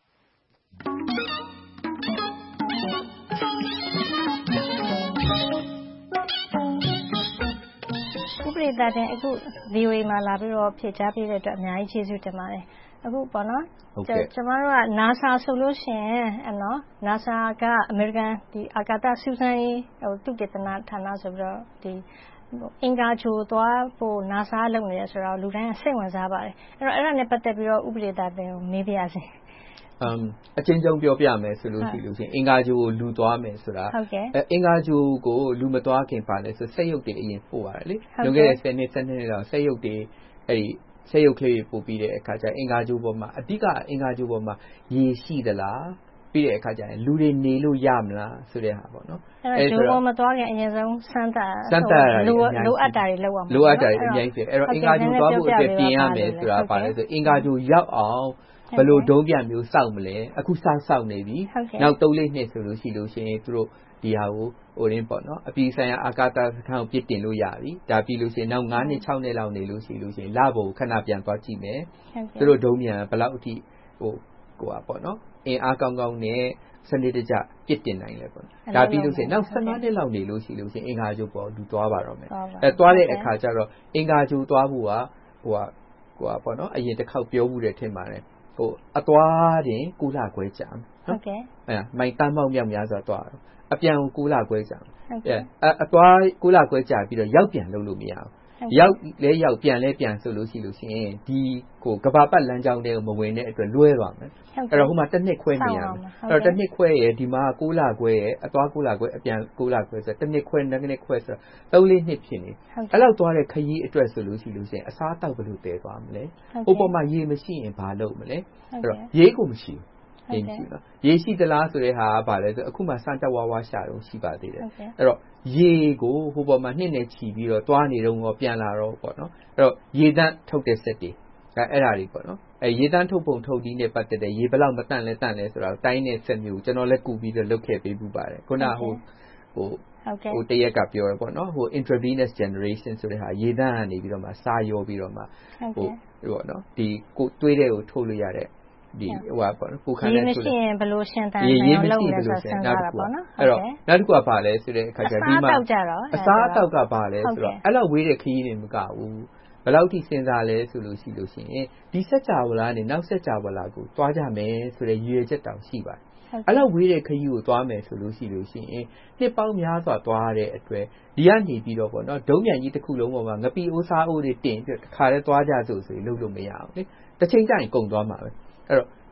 ဥပဒေသားတင်အခု ဗီအိုအေ မှာလာပြီးတော့ဖြေကြားပေးတဲ့အတွက်အများကြီးကျေးဇူးတင်ပါတယ်အခုပေါ့နော်ကျမတို့က NASA ဆိုလို့ရှိရင်နော် NASA ကအမေရိကန်ဒီအာကာသစူးစမ်းရေးဟိုသုတေသနဌာနဆိုပြီးတော့ဒီအင်္ဂါဂြိုဟ်သွားဖို့ NASA လုပ်နေရဆိုတော့လူတိုင်းစိတ်ဝင်စားပါတယ်အဲ့တော့အဲ့ဒါနဲ့ပတ်သက်ပြီးတော့ဥပဒေသားတင်ကိုမေးပြရစီအမ်အချင်းချင်းပြောပြမယ်ဆိုလို့ရှိလို့ရှိရင်အင်္ဂါဂြိုဟ်ကိုလူသွားမယ်ဆိုတာအဲအင်္ဂါဂြိုဟ်ကိုလူမသွားခင်ပါလဲဆိုစက်ရုပ်တွေအရင်ပို့ရတယ်လေလွန်ခဲ့တဲ့ဆယ်နှစ်ဆယ်နှစ်လောက်စက်ရုပ်တွေအဲဒီစက်ရုပ်ကလေးပို့ပြီးတဲ့အခါကျအင်္ဂါဂြိုဟ်ပေါ်မှာအဓိကအင်္ဂါဂြိုဟ်ပေါ်မှာရေရှိသလားပြီးတဲ့အခါကျရင်လူတွေနေလို့ရမလားဆိုတဲ့ဟာပေါ့နော်အဲဒါတော့မသွားခင်အရင်ဆုံးစမ်းသပ်လိုလိုအပ်တာတွေလောက်အောင်လိုအပ်တာတွေအများကြီးဖြစ်အဲ့တော့အင်္ဂါဂြိုဟ်သွားဖို့အတွက်ပြင်ရမယ်ဆိုတာပါလဲဆိုအင်္ဂါဂြိုဟ်ရောက်အောင်ဘယ်လိုဒုံးပြန်မျိုးစောက်မလဲအခုစစောက်နေပြီနောက်သုံးလေးနှစ်ဆိုလို့ရှိလို့ရှိရင်သူတို့ဒီဟာကိုဟိုရင်းပေါ့နော်အပြည်ဆိုင်ရာအာကာသစခန်းကိုပြစ်တင်လို့ရပြီဒါပြီးလို့ရှိရင်နောက်၅နှစ်၆နှစ်လောက်နေလို့ရှိလို့ရှိရင်လဘုံခဏပြန်သွားကြည့်မယ်သူတို့ဒုံးပြန်ဘယ်လောက်အထိဟိုကိုอ่ะပေါ့နော်အင်အားကောင်းကောင်းနဲ့စနစ်တကျပြစ်တင်နိုင်လဲပေါ့ဒါပြီးလို့ရှိရင်နောက်၁၅နှစ်လောက်နေလို့ရှိလို့ရှိရင်အင်္ဂါဂြိုဟ်ပေါ်လူသွားပါတော့မယ်အဲသွားတဲ့အခါကျတော့အင်္ဂါဂြိုဟ်သွားဖို့ကဟိုကဟိုကပေါ့နော်အရင်တစ်ခေါက်ပြောမှုတဲ့ထင်ပါတယ်ဟိုအသွားတင်ကိုလခွဲကြာဟုတ်ကဲ့အဲမိုင်တန်းပေါက်မြောက်များစွာသွားတော့အပြန်ကိုကိုလခွဲကြာအဲအသွားကိုလခွဲကြာပြီးတော့ရောက်ပြန်လုပ်လို့မရဘူးရောက်လဲရောက်ပြန်လဲပြန်ဆိုလို့ရှိလို့ရှိရင်ဒီကိုကဘာပတ်လမ်းကြောင်းတွေကိုမဝင်တဲ့အတွက်လွဲသွားမယ်အဲ့တော့ဟိုမှာတစ်နှစ်ခွဲနေရမယ်အဲ့တော့တစ်နှစ်ခွဲရယ်ဒီမှာကိုလခွဲရယ်အသွားကိုလခွဲအပြန်ကိုလခွဲဆိုတစ်နှစ်ခွဲနှစ်နှစ်ခွဲဆိုတော့သုံးလေးနှစ်ဖြစ်နေအဲ့လောက်သွားတဲ့ခရီးအတွက်ဆိုလို့ရှိလို့ရှိရင်အစားတောက်ဘယ်လိုတည်သွားမလဲဟိုပေါ်မှာရေမရှိရင်ဘာလုပ်မလဲအဲ့တော့ရေကိုမရှိဘူးရေရှိနော်ရေရှိသလားဆိုတဲ့ဟာကဘာလဲဆိုအခုမှစမ်းတက်ဝါးဝါရှာတော့ရှိပါသေးတယ်အဲ့တော့ရေကိုဟိုပေါ်မှာနှစ်နဲ့ချီပြီးတော့သွားနေတော့ရောပြန်လာတော့ပေါ့နော်အဲ့တော့ရေတန့်ထုတ်တဲ့စက်တွေအဲအဲ့ဒါတွေပေါ့နော်အဲရေတန့်ထုတ်ပုံထုတ်ဒီနဲ့ပတ်သက်တဲ့ရေဘယ်လောက်မတန့်လဲတန့်လဲဆိုတာတိုင်းတဲ့စက်မျိုးကျွန်တော်လည်းကူပြီးတော့လုပ်ခဲ့ပေးမှုပါတယ်ခုနဟိုဟိုဟိုတရက်ကပြောရပေါ့နော်ဟို intravenous generation ဆိုတဲ့ဟာရေတန့်ကနေပြီးတော့မှစာရောပြီးတော့မှဟိုပေါ့နော်ဒီကိုတွေးတဲ့ကိုထုတ်လို့ရတဲ့ဒီဟိုပါပေါ့နော်ကိုခန်းနဲ့ဆိုရင်ဘယ်လိုရှင်းတန်းလဲလုပ်လဲဆိုစဉ်းစားတာပေါ့နော်အဲ့တော့နောက်တစ်ခုကဘာလဲဆိုတဲ့အခါကျဒီမှာအစားအသောက်ကြတော့အစားအသောက်ကဘာလဲဆိုတော့အဲ့လောက်ဝေးတဲ့ခရီးတွေမကဘူးဘယ်လောက်ထိစဉ်းစားလဲဆိုလို့ရှိလို့ရှိရင်ဒီစက်ကြဝဠာနဲ့နောက်စက်ကြဝဠာကိုတွားကြမယ်ဆိုတဲ့ရည်ရွယ်ချက်တောင်ရှိပါတယ်အဲ့လောက်ဝေးတဲ့ခရီးကိုတွားမယ်ဆိုလို့ရှိလို့ရှိရင်နှစ်ပေါင်းများစွာတွားရတဲ့အတွက်ဒီကနေပြီးတော့ပေါ့နော်ဒုံးမြန်ကြီးတစ်ခုလုံးပေါ်မှာငပီအိုးစားအိုးတွေတင်ပြီးတခါတည်းတွားကြစို့ဆိုရင်လုပ်လို့မရအောင်လေတစ်ချိန်ကျရင်ကုန်သွားမှာပဲအဲ့တော့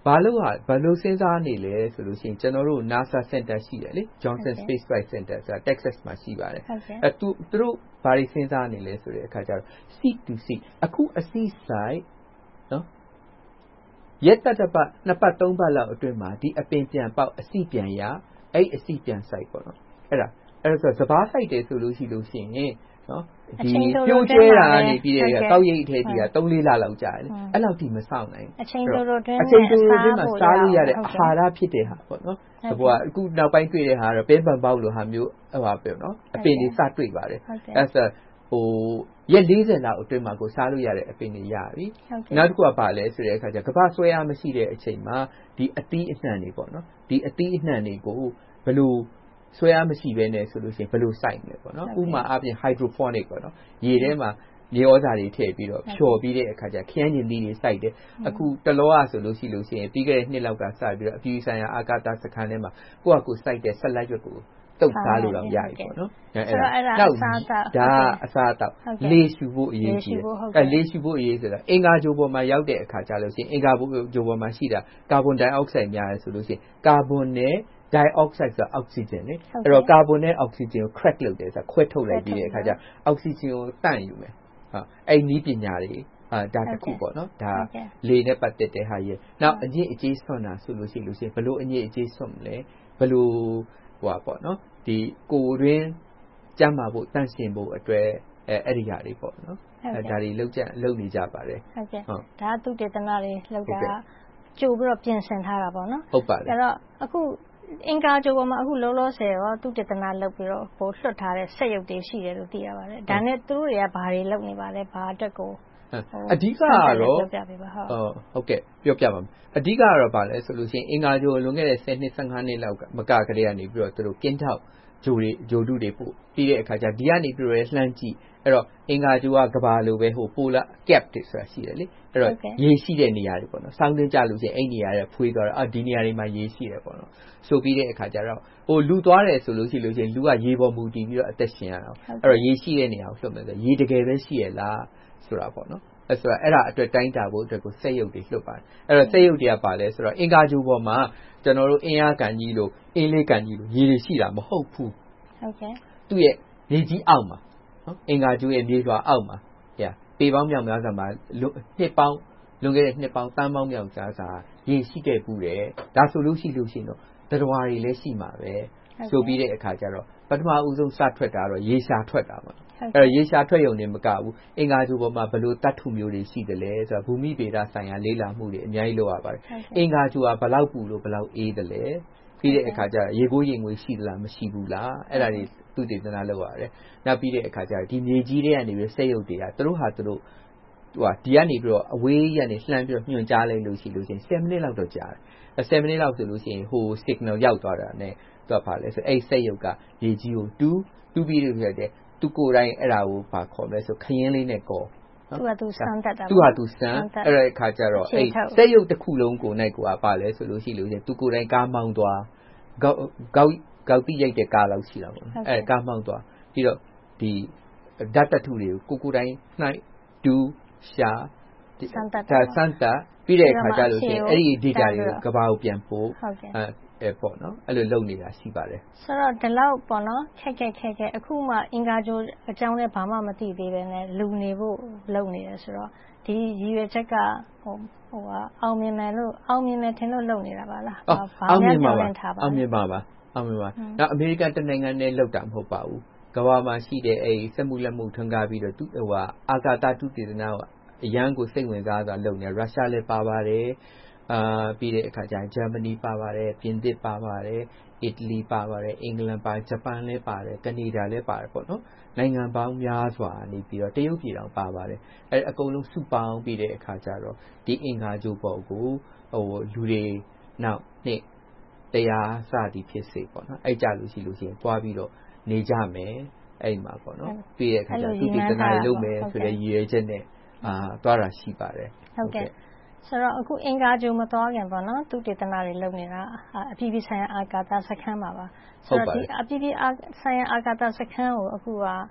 ဘာလို့ဟာဘာလို့စဉ်းစားနေလဲဆိုလို့ရှိရင်ကျွန်တော်တို့ NASA Center ရှိတယ်လေ Johnson Space Flight Center ဆိုတာ Texas မှာရှိပါတယ်အဲသူသူတို့ဘာတွေစဉ်းစားနေလဲဆိုတဲ့အခါကျတော့ seat to seat အခုအစီဆိုင်နော်ရက်တတပတ်နှစ်ပတ်သုံးပတ်လောက်အတွင်းမှာဒီအပင်ပြန်ပေါက်အစီပြန်ရအဲ့အစီပြန်ဆိုင်ပေါ့နော်အဲ့ဒါအဲ့ဒါဆိုစဘာဆိုင်တယ်ဆိုလို့ရှိလို့ရှိရင်နော်ဒီပြိုးကျွဲတာနေပြီးတဲ့ကောက်ရိတ်ထဲကြီးကသုံးလေးလလောက်ကြာတယ်အဲ့လောက်ဒီမဆောင်နိုင်အချိန်တိုတိုတွင်းအချိန်တိုတိုတွင်းမှာစားလို့ရတဲ့အာဟာရဖြစ်တဲ့ဟာပေါ့နော်ဒီဘောကအခုနောက်ပိုင်းတွေ့တဲ့ဟာတော့ပဲပန်ပေါက်လိုဟာမျိုးဟိုပါပြောနော်အပင်တွေစတွေ့ပါတယ်အဲ့ဆိုဟိုရက်၄၀လောက်အတွင်းမှာကိုစားလို့ရတဲ့အပင်တွေရပြီနောက်တစ်ခုကပါလဲဆိုတဲ့အခါကျကမ္ဘာဆွဲအားမရှိတဲ့အချိန်မှာဒီအသီးအနှံတွေပေါ့နော်ဒီအသီးအနှံတွေကိုဘယ်လိုဆွဲအားမရှိဘဲနဲ့ဆိုလို့ရှိရင်ဘယ်လိုစိုက်မလဲပေါ့နော်ဥပမာအပြင် hydroponic ပေါ့နော်ရေထဲမှာမြေဩဇာတွေထည့်ပြီးတော့ဖြော်ပြီးတဲ့အခါကျခရမ်းကျင်သီးတွေစိုက်တယ်အခုတလောကဆိုလို့ရှိလို့ရှိရင်ပြီးခဲ့တဲ့နှစ်လောက်ကစပြီးတော့အပြည်ဆိုင်ရာအာကာသစခန်းထဲမှာကိုယ့်အကူစိုက်တဲ့ဆက်လက်ရွက်ကိုတုတ်စားလို့တော့ရပြီပေါ့နော်အဲ့ဒါအဲ့ဒါအစားအသောက်ဒါအစားအသောက်လေရှူဖို့အရေးကြီးတယ်အဲ့လေရှူဖို့အရေးဆိုတာအင်္ဂါဂြိုလ်ပေါ်မှာရောက်တဲ့အခါကျလို့ရှိရင်အင်္ဂါဂြိုလ်ပေါ်မှာရှိတာကာဗွန်ဒိုင်အောက်ဆိုက်များတယ်ဆိုလို့ရှိရင်ကာဗွန်နဲ့dioxide ဆိုတာ oxygen လေအဲ့တော့ကာဗွန်နဲ့ oxygen ကို crack လုပ်တယ်ဆိုတာခွဲထုတ်လိုက်ပြီးတဲ့အခါကျ oxygen ကိုတန့်ယူမယ်ဟာအဲ့နည်းပညာတွေအာဒါတစ်ခုပေါ့နော်ဒါလေနဲ့ပတ်သက်တဲ့ဟာကြီးနောက်အညစ်အကြေးဆွမ်းတာဆိုလို့ရှိလို့ရှိရင်ဘယ်လိုအညစ်အကြေးဆွမ်းမလဲဘယ်လိုဟိုပါပေါ့နော်ဒီကိုယ်တွင်းကျန်းမာဖို့တန့်ရှင်းဖို့အတွက်အဲအဲ့ဒီဟာတွေပေါ့နော်အဲဒါတွေလောက်ကြလောက်နေကြပါတယ်ဟုတ်ကဲ့ဒါသုတေသနတွေလောက်တာကြိုပြီးတော့ပြင်ဆင်ထားတာပေါ့နော်ဟုတ်ပါတယ်အဲ့တော့အခုအင်္ဂါဂြိုလ်ပေါ်မှာအခုလောလောဆယ်ရောသုတေသနလုပ်ပြီးတော့ပို့လွှတ်ထားတဲ့စက်ရုပ်တွေရှိတယ်လို့သိရပါတယ်ဒါနဲ့သူတို့တွေကဘာတွေလုပ်နေပါလဲဘာအတွက်ကိုအဓိကကတော့ဟုတ်ဟုတ်ကဲ့ပြောပြပါမယ်အဓိကကတော့ဗာလဲဆိုလို့ရှိရင်အင်္ဂါဂြိုလ်လွန်ခဲ့တဲ့ဆယ်နှစ်ဆယ့်ငါးနှစ်လောက်ကမကကလေးကနေပြီးတော့သူတို့ကင်းထောက်ဂျိုတွေဂျိုတုတွေပို့ပြီးတဲ့အခါကျဒီကနေပြီးတော့လှမ်းကြည့်အဲ့တော့အင်္ဂါဂြိုလ်ကကဘာလိုပဲဟိုပိုလာကက်တွေဆိုတာရှိတယ်လေအဲ့တော့ရေရှိတဲ့နေရာတွေပေါ့နော်စောင်းတင်းကြလို့ရှိရင်အဲ့နေရာတွေဖွေးသွားတော့အော်ဒီနေရာတွေမှာရေရှိတယ်ပေါ့နော်ဆိုပြီးတဲ့အခါကျတော့ဟိုလူသွားတယ်ဆိုလို့ရှိလို့ရှိရင်လူကရေပေါ်မူတည်ပြီးတော့အသက်ရှင်ရတာအဲ့တော့ရေရှိတဲ့နေရာကိုလွှတ်မယ်ဆိုရေတကယ်ပဲရှိရလားဆိုတာပေါ့နော်အဲ့ဆိုတော့အဲ့ဒါအတွက်တိုင်းတာဖို့အတွက်ကိုစက်ရုပ်တွေလွှတ်ပါတယ်အဲ့တော့စက်ရုပ်တွေကပါလဲဆိုတော့အင်္ဂါဂြိုလ်ပေါ်မှာကျွန်တော်တို့အင်အားကန်ကြီးလို့အင်းလေးကန်ကြီးလို့ရေတွေရှိတာမဟုတ်ဘူးဟုတ်ကဲ့သူ့ရဲ့မြေကြီးအောက်မှာနော်အင်္ဂါဂြိုလ်ရဲ့မြေလွှာအောက်မှာဟဲ့ပေပေါင်းမြောက်များစွာမှာနှစ်ပေါင်းလွန်ခဲ့တဲ့နှစ်ပေါင်းတန်းပေါင်းမြောက်များစွာရေရှိခဲ့ဘူးတယ်ဒါဆိုလို့ရှိလို့ရှိရင်တော့တရဝါတွေလည်းရှိမှာပဲဆိုပြီးတဲ့အခါကျတော့ပထမဦးဆုံးစထွက်တာတော့ရေရှာထွက်တာပါအဲ့တော့ရေရှာထွက်ရုံနဲ့မကဘူးအင်္ဂါဂြိုလ်ပေါ်မှာဘယ်လိုတတ်ထုမျိုးတွေရှိတယ်လဲဆိုတော့ဘူမိဗေဒဆိုင်ရာလေ့လာမှုတွေအများကြီးလုပ်ရပါတယ်အင်္ဂါဂြိုလ်ကဘယ်လောက်ပူလို့ဘယ်လောက်အေးတယ်လဲပြီးတဲ့အခါကျတော့ရေကိုးရေငွေရှိသလားမရှိဘူးလားအဲ့ဒါတွေသူတည်သနာလုပ်ရတယ်နောက်ပြီးတဲ့အခါကျတော့ဒီမြေကြီးတွေကနေပြီးစက်ရုပ်တွေကသူတို့ဟာသူတို့ဟိုဟာဒီကနေပြီးတော့အဝေးကနေလှမ်းပြီးတော့ညွှန်ကြားလိုက်လို့ရှိလို့ချင်းဆယ်မိနစ်လောက်တော့ကြာတယ်ဆယ်မိနစ်လောက်ဆိုလို့ရှိရင်ဟို signal ရောက်သွားတာ ਨੇ သူကဘာလဲဆိုအဲ့စက်ရုပ်ကရေကြီးကိုတူးတူးပြီးလို့ဖြစ်တဲ့သူကိုယ်တိုင်အဲ့ဒါကိုဘာခေါ်မလဲဆိုခရင်းလေးနဲ့ကောသူကသူစမ်းတတ်တာသူကသူစမ်းအဲ့ဒါအခါကျတော့အဲ့စက်ရုပ်တစ်ခုလုံးကိုနိုင်ကိုကဘာလဲဆိုလို့ရှိလို့ချင်းသူကိုယ်တိုင်ကားမောင်းသွားကောက်ကောက်ကောက်တိရိုက်တဲ့ကားလောက်ရှိတာပေါ့အဲကားမောင်းသွားပြီးတော့ဒီဓာတ်တထုတွေကိုကိုကိုယ်တိုင်နှိုက်တူးရှာစမ်းတတ်တာစမ်းတတ်ပြီးတဲ့အခါကျလို့ရှိရင်အဲ့ဒီ data တွေကိုကဘာကိုပြန်ပို့အဲအဲပေါ့နော်အဲ့လိုလုပ်နေတာရှိပါတယ်ဆိုတော့ဒီလောက်ပေါ့နော်ခက်ခက်ခက်ခက်အခုမှအင်္ဂါဂြိုလ်အကြောင်းလည်းဘာမှမသိသေးပဲနဲ့လူနေဖို့လုပ်နေတယ်ဆိုတော့ဒီရည်ရွယ်ချက်ကဟိုဟိုအောင်မြင်မယ်လို့အောင်မြင်မယ်ထင်လို့လုပ်နေတာပါလားအောင်မြင်ပါပါအောင်မြင်ပါပါအောင်မြင်ပါနောက်အမေရိကန်တနိုင်ငံနဲ့လုပ်တာမဟုတ်ပါဘူးကမ္ဘာမှာရှိတဲ့အဲစက်မှုလက်မှုထွန်းကားပြီးတော့သူဟိုဟာအာကာသတုတေသနာအရန်ကိုစိတ်ဝင်စားစွာလုပ်နေရုရှားလည်းပါပါတယ်အာပြီးတဲ့အခါကျရင်ဂျာမနီပါပါတယ်ပြင်သစ်ပါပါတယ်အီတလီပါပါတယ်အင်္ဂလန်ပါဂျပန်လည်းပါတယ်ကနေဒါလည်းပါတယ်ပေါ့နော်နိုင်ငံပေါင်းများစွာနေပြီးတော့တရုတ်ပြည်တောင်ပါပါတယ်အဲအကုန်လုံးစုပေါင်းပြီးတဲ့အခါကျတော့ဒီအင်္ဂါဂြိုလ်ပေါ်ကိုဟိုလူတွေနောက်နှစ်တရားစသည်ဖြစ်စေပေါ့နော်အဲ့ကြလို့ရှိလို့ရှိရင်တွားပြီးတော့နေကြမယ်အဲ့မှာပေါ့နော်ပြီးတဲ့အခါကျသူတည်တနာလုပ်မယ်ဆိုတဲ့ရည်ရွယ်ချက်နဲ့အာတွားတာရှိပါတယ်ဟုတ်ကဲ့ဆိုတော့အခုအင်္ဂါဂြိုလ်မသွားခင်ပေါ့နော်သူတည်တနာတွေလုပ်နေတာအပြည်ပြည်ဆိုင်ရာအာကာသစခန်းမှာပါဆိုတော့ဒီအပြည်ပြည်ဆိုင်ရာအာကာသစခန်းကိုအခုက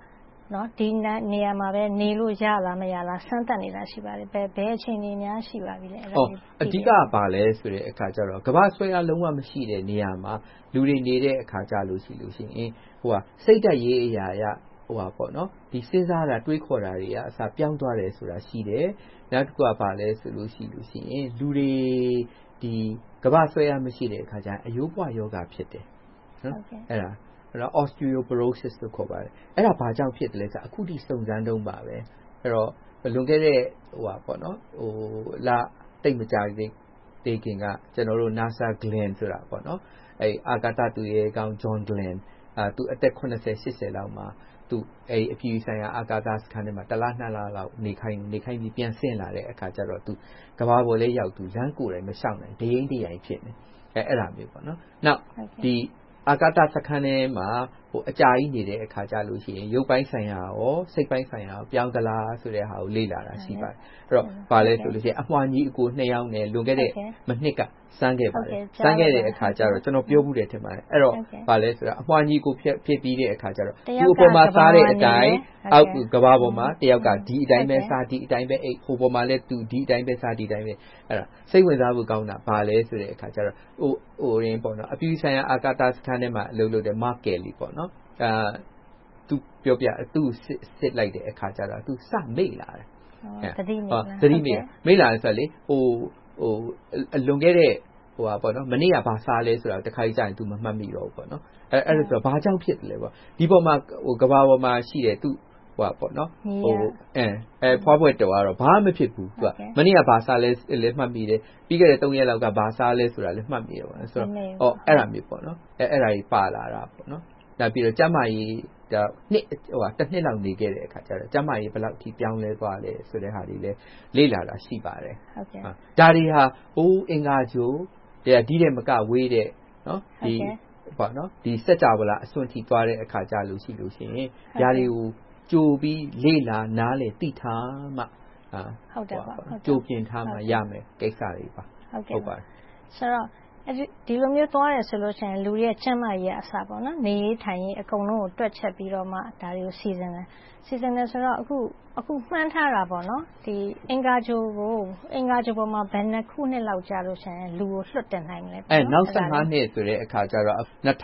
နော်ဒီနေရာမှာပဲနေလို့ရလားမရလားစမ်းသပ်နေတာရှိပါတယ်ဘယ်ဘယ်အချိန်ကြီးများရှိပါပြီလဲအဲ့ဒါအဓိကပါလဲဆိုတဲ့အခါကျတော့ကမ္ဘာဆွဲအားလုံးဝမရှိတဲ့နေရာမှာလူတွေနေတဲ့အခါကြလို့ရှိလို့ရှိရင်ဟိုကစိတ်ဓာတ်ရေးအရာရဟိုပါပေါ့နော်ဒီစဉ်းစားတာတွေးခေါ်တာတွေကအစားပြောင်းသွားတယ်ဆိုတာရှိတယ်နောက်တစ်ခုကပါလဲဆိုလို့ရှိလို့ရှိရင်လူတွေဒီကမ္ဘာဆွဲအားမရှိတဲ့အခါကျရင်အယိုးပွားယောဂဖြစ်တယ်နော်အဲ့ဒါအဲ့တော့ osteoporosis လို့ခေါ်ပါတယ်အဲ့ဒါဘာကြောင့်ဖြစ်တယ်လဲဆိုအခုထိစုံစမ်းတုန်းပါပဲအဲ့တော့လွန်ခဲ့တဲ့ဟိုပါပေါ့နော်ဟိုလာတိတ်မကြသေးတေခင်ကကျွန်တော်တို့ NASA Glenn ဆိုတာပေါ့နော်အဲ့အာကာသသူရဲကောင်း John Glenn အာသူအသက်eighty eightyလောက်မှာသူအဲ့အပြည်ဆိုင်ရာအာကာသစခန်းထဲမှာတစ်လနှစ်လလောက်နေခိုင်းနေခိုင်းပြီးပြန်ဆင်းလာတဲ့အခါကျတော့သူကဘာပေါ်လေးရောက်သူလမ်းကိုယ်တိုင်မလျှောက်နိုင်ဒိန်းဒိုင်ဖြစ်နေအဲ့အဲ့ဒါမျိုးပေါ့နော်နောက်ဒီအာကာသစခန်းထဲမှာဟိုအကြာကြီးနေတဲ့အခါကြလို့ရှိရင်ရုပ်ပိုင်းဆိုင်ရာရောစိတ်ပိုင်းဆိုင်ရာရောပြောင်းသလားဆိုတဲ့ဟာကိုလေ့လာတာရှိပါတယ်အဲ့တော့ဘာလဲဆိုလို့ရှိရင်အမွှာညီအကိုနှစ်ယောက်နဲ့လွန်ခဲ့တဲ့မနှစ်ကစမ်းခဲ့ပါတယ်စမ်းခဲ့တဲ့အခါကျတော့ကျွန်တော်ပြောမှုတယ်ထင်ပါတယ်အဲ့တော့ဘာလဲဆိုတော့အမွှာညီကိုဖြစ်ဖြစ်ပြီးတဲ့အခါကျတော့ဒီအပေါ်မှာစားတဲ့အတိုင်းအောက်ကဘာပေါ်မှာတယောက်ကဒီအတိုင်းပဲစားဒီအတိုင်းပဲအိတ်ဟိုပေါ်မှာလည်းသူဒီအတိုင်းပဲစားဒီအတိုင်းပဲအဲ့ဒါစိတ်ဝင်စားဖို့ကောင်းတာဘာလဲဆိုတဲ့အခါကျတော့ဟိုဟိုရင်းပေါ့နော်အပြည်ဆိုင်ရာအာကာသစခန်းထဲမှာအလုပ်လုပ်တဲ့ Mark Kelly ပေါ့နော်အာသူပြောပြသူစစ်လိုက်တဲ့အခါကျတော့သူစမေ့လာတယ်တတိမေ့လားတတိမေ့မေ့လာတယ်ဆိုတော့လေဟိုဟိုလွန်ခဲ့တဲ့ဟိုပါပေါ့နော်မနေ့ကဘာစားလဲဆိုတာတခါကြီးကြာရင် तू မမှတ်မိတော့ဘူးပေါ့နော်အဲအဲ့ဒါဆိုတော့ဘာကြောင့်ဖြစ်တယ်လဲပေါ့ဒီပေါ်မှာဟိုကဘာပေါ်မှာရှိတယ် तू ဟိုပါပေါ့နော်ဟိုအဲအဲဖွားဖွက်တော်ကတော့ဘာမှမဖြစ်ဘူး तू ကမနေ့ကဘာစားလဲလဲမှတ်မိတယ်ပြီးခဲ့တဲ့threeရက်လောက်ကဘာစားလဲဆိုတာလည်းမှတ်မိတယ်ပေါ့နော်ဆိုတော့ဟောအဲ့ဒါမျိုးပေါ့နော်အဲအဲ့ဒါကြီးပါလာတာပေါ့နော်နောက်ပြီးတော့ကျမကြီးဒါနှစ်ဟိုဟာတစ်နှစ်လောက်နေခဲ့တဲ့အခါကျတော့ကျမကြီးဘယ်လောက်ထိပြောင်းလဲသွားလဲဆိုတဲ့ဟာတွေလည်းလေ့လာတာရှိပါတယ်ဟုတ်ကဲ့ဒါတွေဟာဟိုးအင်္ဂါဂျိုတဲ့ဒီတဲ့မကဝေးတဲ့နော်ဒီပေါ့နော်ဒီစက်ကြဝဠာအစွန့်ထိသွားတဲ့အခါကျလို့ရှိလို့ရှိရင်ຢာတွေကိုကြိုပြီးလေ့လာနားလေသိထားမှအာဟုတ်တယ်ပါကြိုပြင်ထားမှရမယ်ကိစ္စတွေပါဟုတ်ပါတယ်ဆိုတော့ဒီလိုမျိုးသွားရဆိုလို့ရှိရင်လူရဲ့ကျန်းမာရေးအစားပေါ့နော်နေရေးထိုင်ရေးအကုန်လုံးကိုတွက်ချက်ပြီးတော့မှဒါတွေကိုစီစဉ်တယ်စီစဉ်တယ်ဆိုတော့အခုအခုမှန်းထားတာပေါ့နော်ဒီအင်္ဂါဂျိုကိုအင်္ဂါဂျိုပေါ်မှာဘယ်နှစ်ခုနှစ်လောက်ကြာလို့ရှိရင်လူကိုလွှတ်တင်နိုင်မလဲအဲနောက်fifteenနှစ်ဆိုတဲ့အခါကျတော့twenty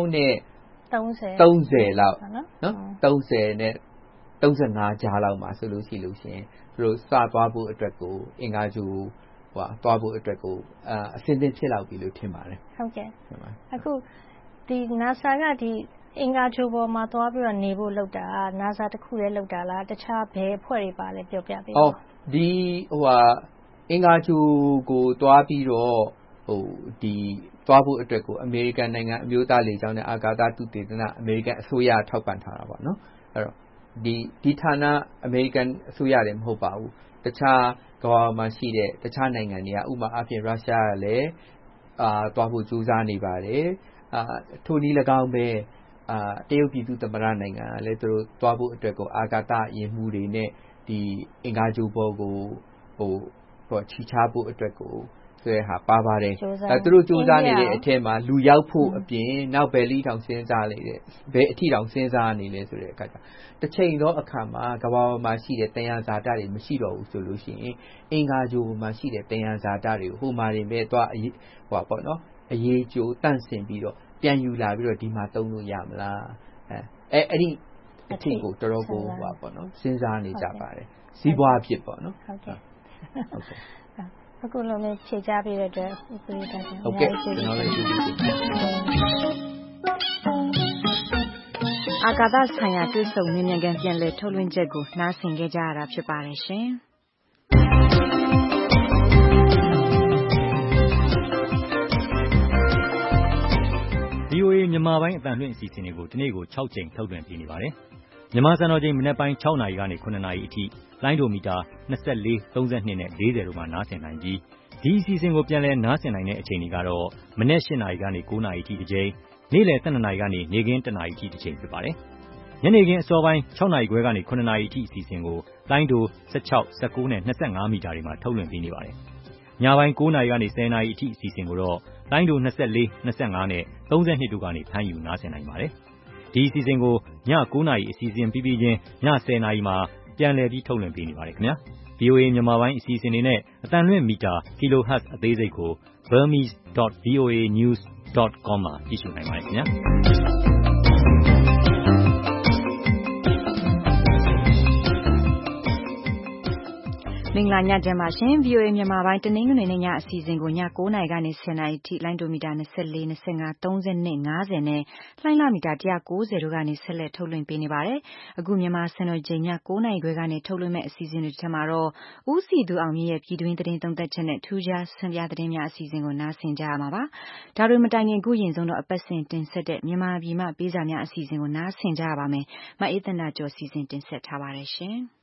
thirtyလောက်နော်thirtyနဲ့thirty-fiveကြားလောက်မှာဆိုလို့ရှိလို့ရှိရင်သူတို့စသွားဖို့အတွက်ကိုအင်္ဂါဂျိုဟိုသွားဖို့အတွက်ကိုအာအစင်းသင်းဖြစ်လောက်ပြီလို့ထင်ပါတယ်ဟုတ်ကဲ့အခုဒီ NASA ကဒီအင်္ဂါဂျိုပေါ်မှာသွားပြီးတော့နေဖို့လုပ်တာ NASA တခုလေးလုပ်တာလားတခြားဘယ်အဖွဲ့တွေပါလဲပြောပြပေးပါဟုတ်ဒီဟိုဟာအင်္ဂါဂျိုကိုသွားပြီးတော့ဟိုဒီသွားဖို့အတွက်ကိုအမေရိကန်နိုင်ငံအမျိုးသားလေကြောင်းနဲ့အာကာသသုတေသနအမေရိကန်အစိုးရထောက်ပံ့ထားတာပေါ့နော်အဲ့တော့ဒီဒီဌာနအမေရိကန်အစိုးရတယ်မဟုတ်ပါဘူးတခြားကမ္ဘာမှာရှိတဲ့တခြားနိုင်ငံတွေကဥပမာအဖြစ်ရုရှားကလည်းအာသွားဖို့ကြိုးစားနေပါတယ်အာထိုနည်း၎င်းပဲအာတရုတ်ပြည်သူ့သမ္မတနိုင်ငံကလည်းသူတို့သွားဖို့အတွက်ကိုအာကာသယာဉ်မှူးတွေနဲ့ဒီအင်္ဂါဂျိုဘောကိုဟိုဟိုချီချဖို့အတွက်ကိုဆိုရဟာပါပါတယ်အဲသူတို့ကြိုးစားနေတဲ့အထက်မှာလူရောက်ဖို့အပြင်နောက်ဘယ်လီတောင်စဉ်းစားနေတယ်ဘယ်အထီတောင်စဉ်းစားနေလဲဆိုတဲ့အခါကျတစ်ချိန်တော့အခါမှာကမ္ဘာပေါ်မှာရှိတဲ့တယံဇာတတွေမရှိတော့ဘူးဆိုလို့ရှိရင်အင်္ဂါဂျိုမှာရှိတဲ့တယံဇာတတွေကိုဟိုမှာတွေပဲသွားဟိုပေါ့နော်အရေးကြိုတန့်စင်ပြီးတော့ပြန်ယူလာပြီးတော့ဒီမှာသုံးလို့ရမလားအဲအဲ့ဒီအထင်ကိုတော်တော်ကိုဟိုပါပေါ့နော်စဉ်းစားနေကြပါတယ်စီးပွားဖြစ်ပေါ့နော်ဟုတ်ကဲ့ဟုတ်ကဲ့အခုလိုမျိုးဖြေချပေးတဲ့အတွက်ပြည်သူတွေဟုတ်ကဲ့ကျွန်တော်လည်းကျေးဇူးတင်ပါတယ်အာကာသဆိုင်ရာတွဲဆုံမြင်မြန်ကန်ပြန်လည်ထုတ်လွှင့်ချက်ကိုနားဆင်ကြကြရတာဖြစ်ပါတယ်ရှင်ဗီအိုအေ မြန်မာပိုင်းအသံလွှင့်အစီအစဉ်တွေကိုဒီနေ့ကိုsixကြိမ်ထုတ်လွှင့်ပေးနေပါတယ်မြန်မာစံတော်ချိန်မနက်ပိုင်းsixနာရီကနေsevenနာရီအထိလိုင်းဒိုမီတာtwenty-four, thirty-twoနဲ့fortyတို့မှာနားဆင်နိုင်ပြီးဒီအစီအစဉ်ကိုပြန်လည်နားဆင်နိုင်တဲ့အချိန်တွေကတော့မနက်eightနာရီကနေnineနာရီအထိတစ်ကြိမ်နေ့လယ်twelveနာရီကနေနေ့ခင်းoneနာရီအထိတစ်ကြိမ်ဖြစ်ပါတယ်ညနေခင်းအစောပိုင်းsixနာရီခွဲကနေsevenနာရီအထိအစီအစဉ်ကိုလိုင်းဒိုsixteen, nineteenနဲ့twenty-fiveမီတာတွေမှာထုတ်လွှင့်ပေးနေပါတယ်ညပိုင်းnineနာရီကနေtenနာရီအထိအစီအစဉ်ကိုတော့လိုင်းဒိုtwenty-four, twenty-fiveနဲ့thirty-twoတို့ကနေဖမ်းယူနားဆင်နိုင်ပါတယ်ဒီအစီအစဉ်ကိုည၉နာရီအစီအစဉ်ပြီးပြီးချင်းည၁၀နာရီမှာပြန်လည်ပြီးထုတ်လွှင့်ပေးနေပါတယ်ခင်ဗျာ။ဗွီအိုအေ မြန်မာပိုင်းအစီအစဉ်တွေနဲ့အသံလွှင့်မီတာ kilohertz အသေးစိတ်ကို burmese dot voa news dot com မှာကြည့်ရှုနိုင်ပါတယ်ခင်ဗျာ။မင်္ဂလာညချမ်းပါရှင် ဗွီအိုအေ မြန်မာပိုင်းတနင်္ဂနွေနေ့ညအစီအစဉ်ကိုည၉နာရီကနေ၁၀နာရီထိလိုင်းဒိုမီတာ၂၄ ၂၅ ၃၂ ၅၀နဲ့လှိုင်းလမီတာ၁၉၀တို့ကနေဆက်လက်ထုတ်လွှင့်ပေးနေပါတယ်။အခုမြန်မာစံတော်ချိန်ည၉နာရီခွဲကနေထုတ်လွှင့်မဲ့အစီအစဉ်တွေထဲမှာတော့ဦးစီသူအောင်မြင့်ရဲ့ပြည်တွင်းသတင်းသုံးသပ်ချက်နဲ့ထူးခြားဆန်းပြသတင်းများအစီအစဉ်ကိုနားဆင်ကြရမှာပါ။ဒါတွေမတိုင်ခင်အခုရင်ဆုံးတော့အပတ်စဉ်တင်ဆက်တဲ့မြန်မာပြည်မှပေးစာများအစီအစဉ်ကိုနားဆင်ကြရပါမယ်။မအေးသန္တာကျော်စီစဉ်တင်ဆက်ထားပါတယ်ရှင်။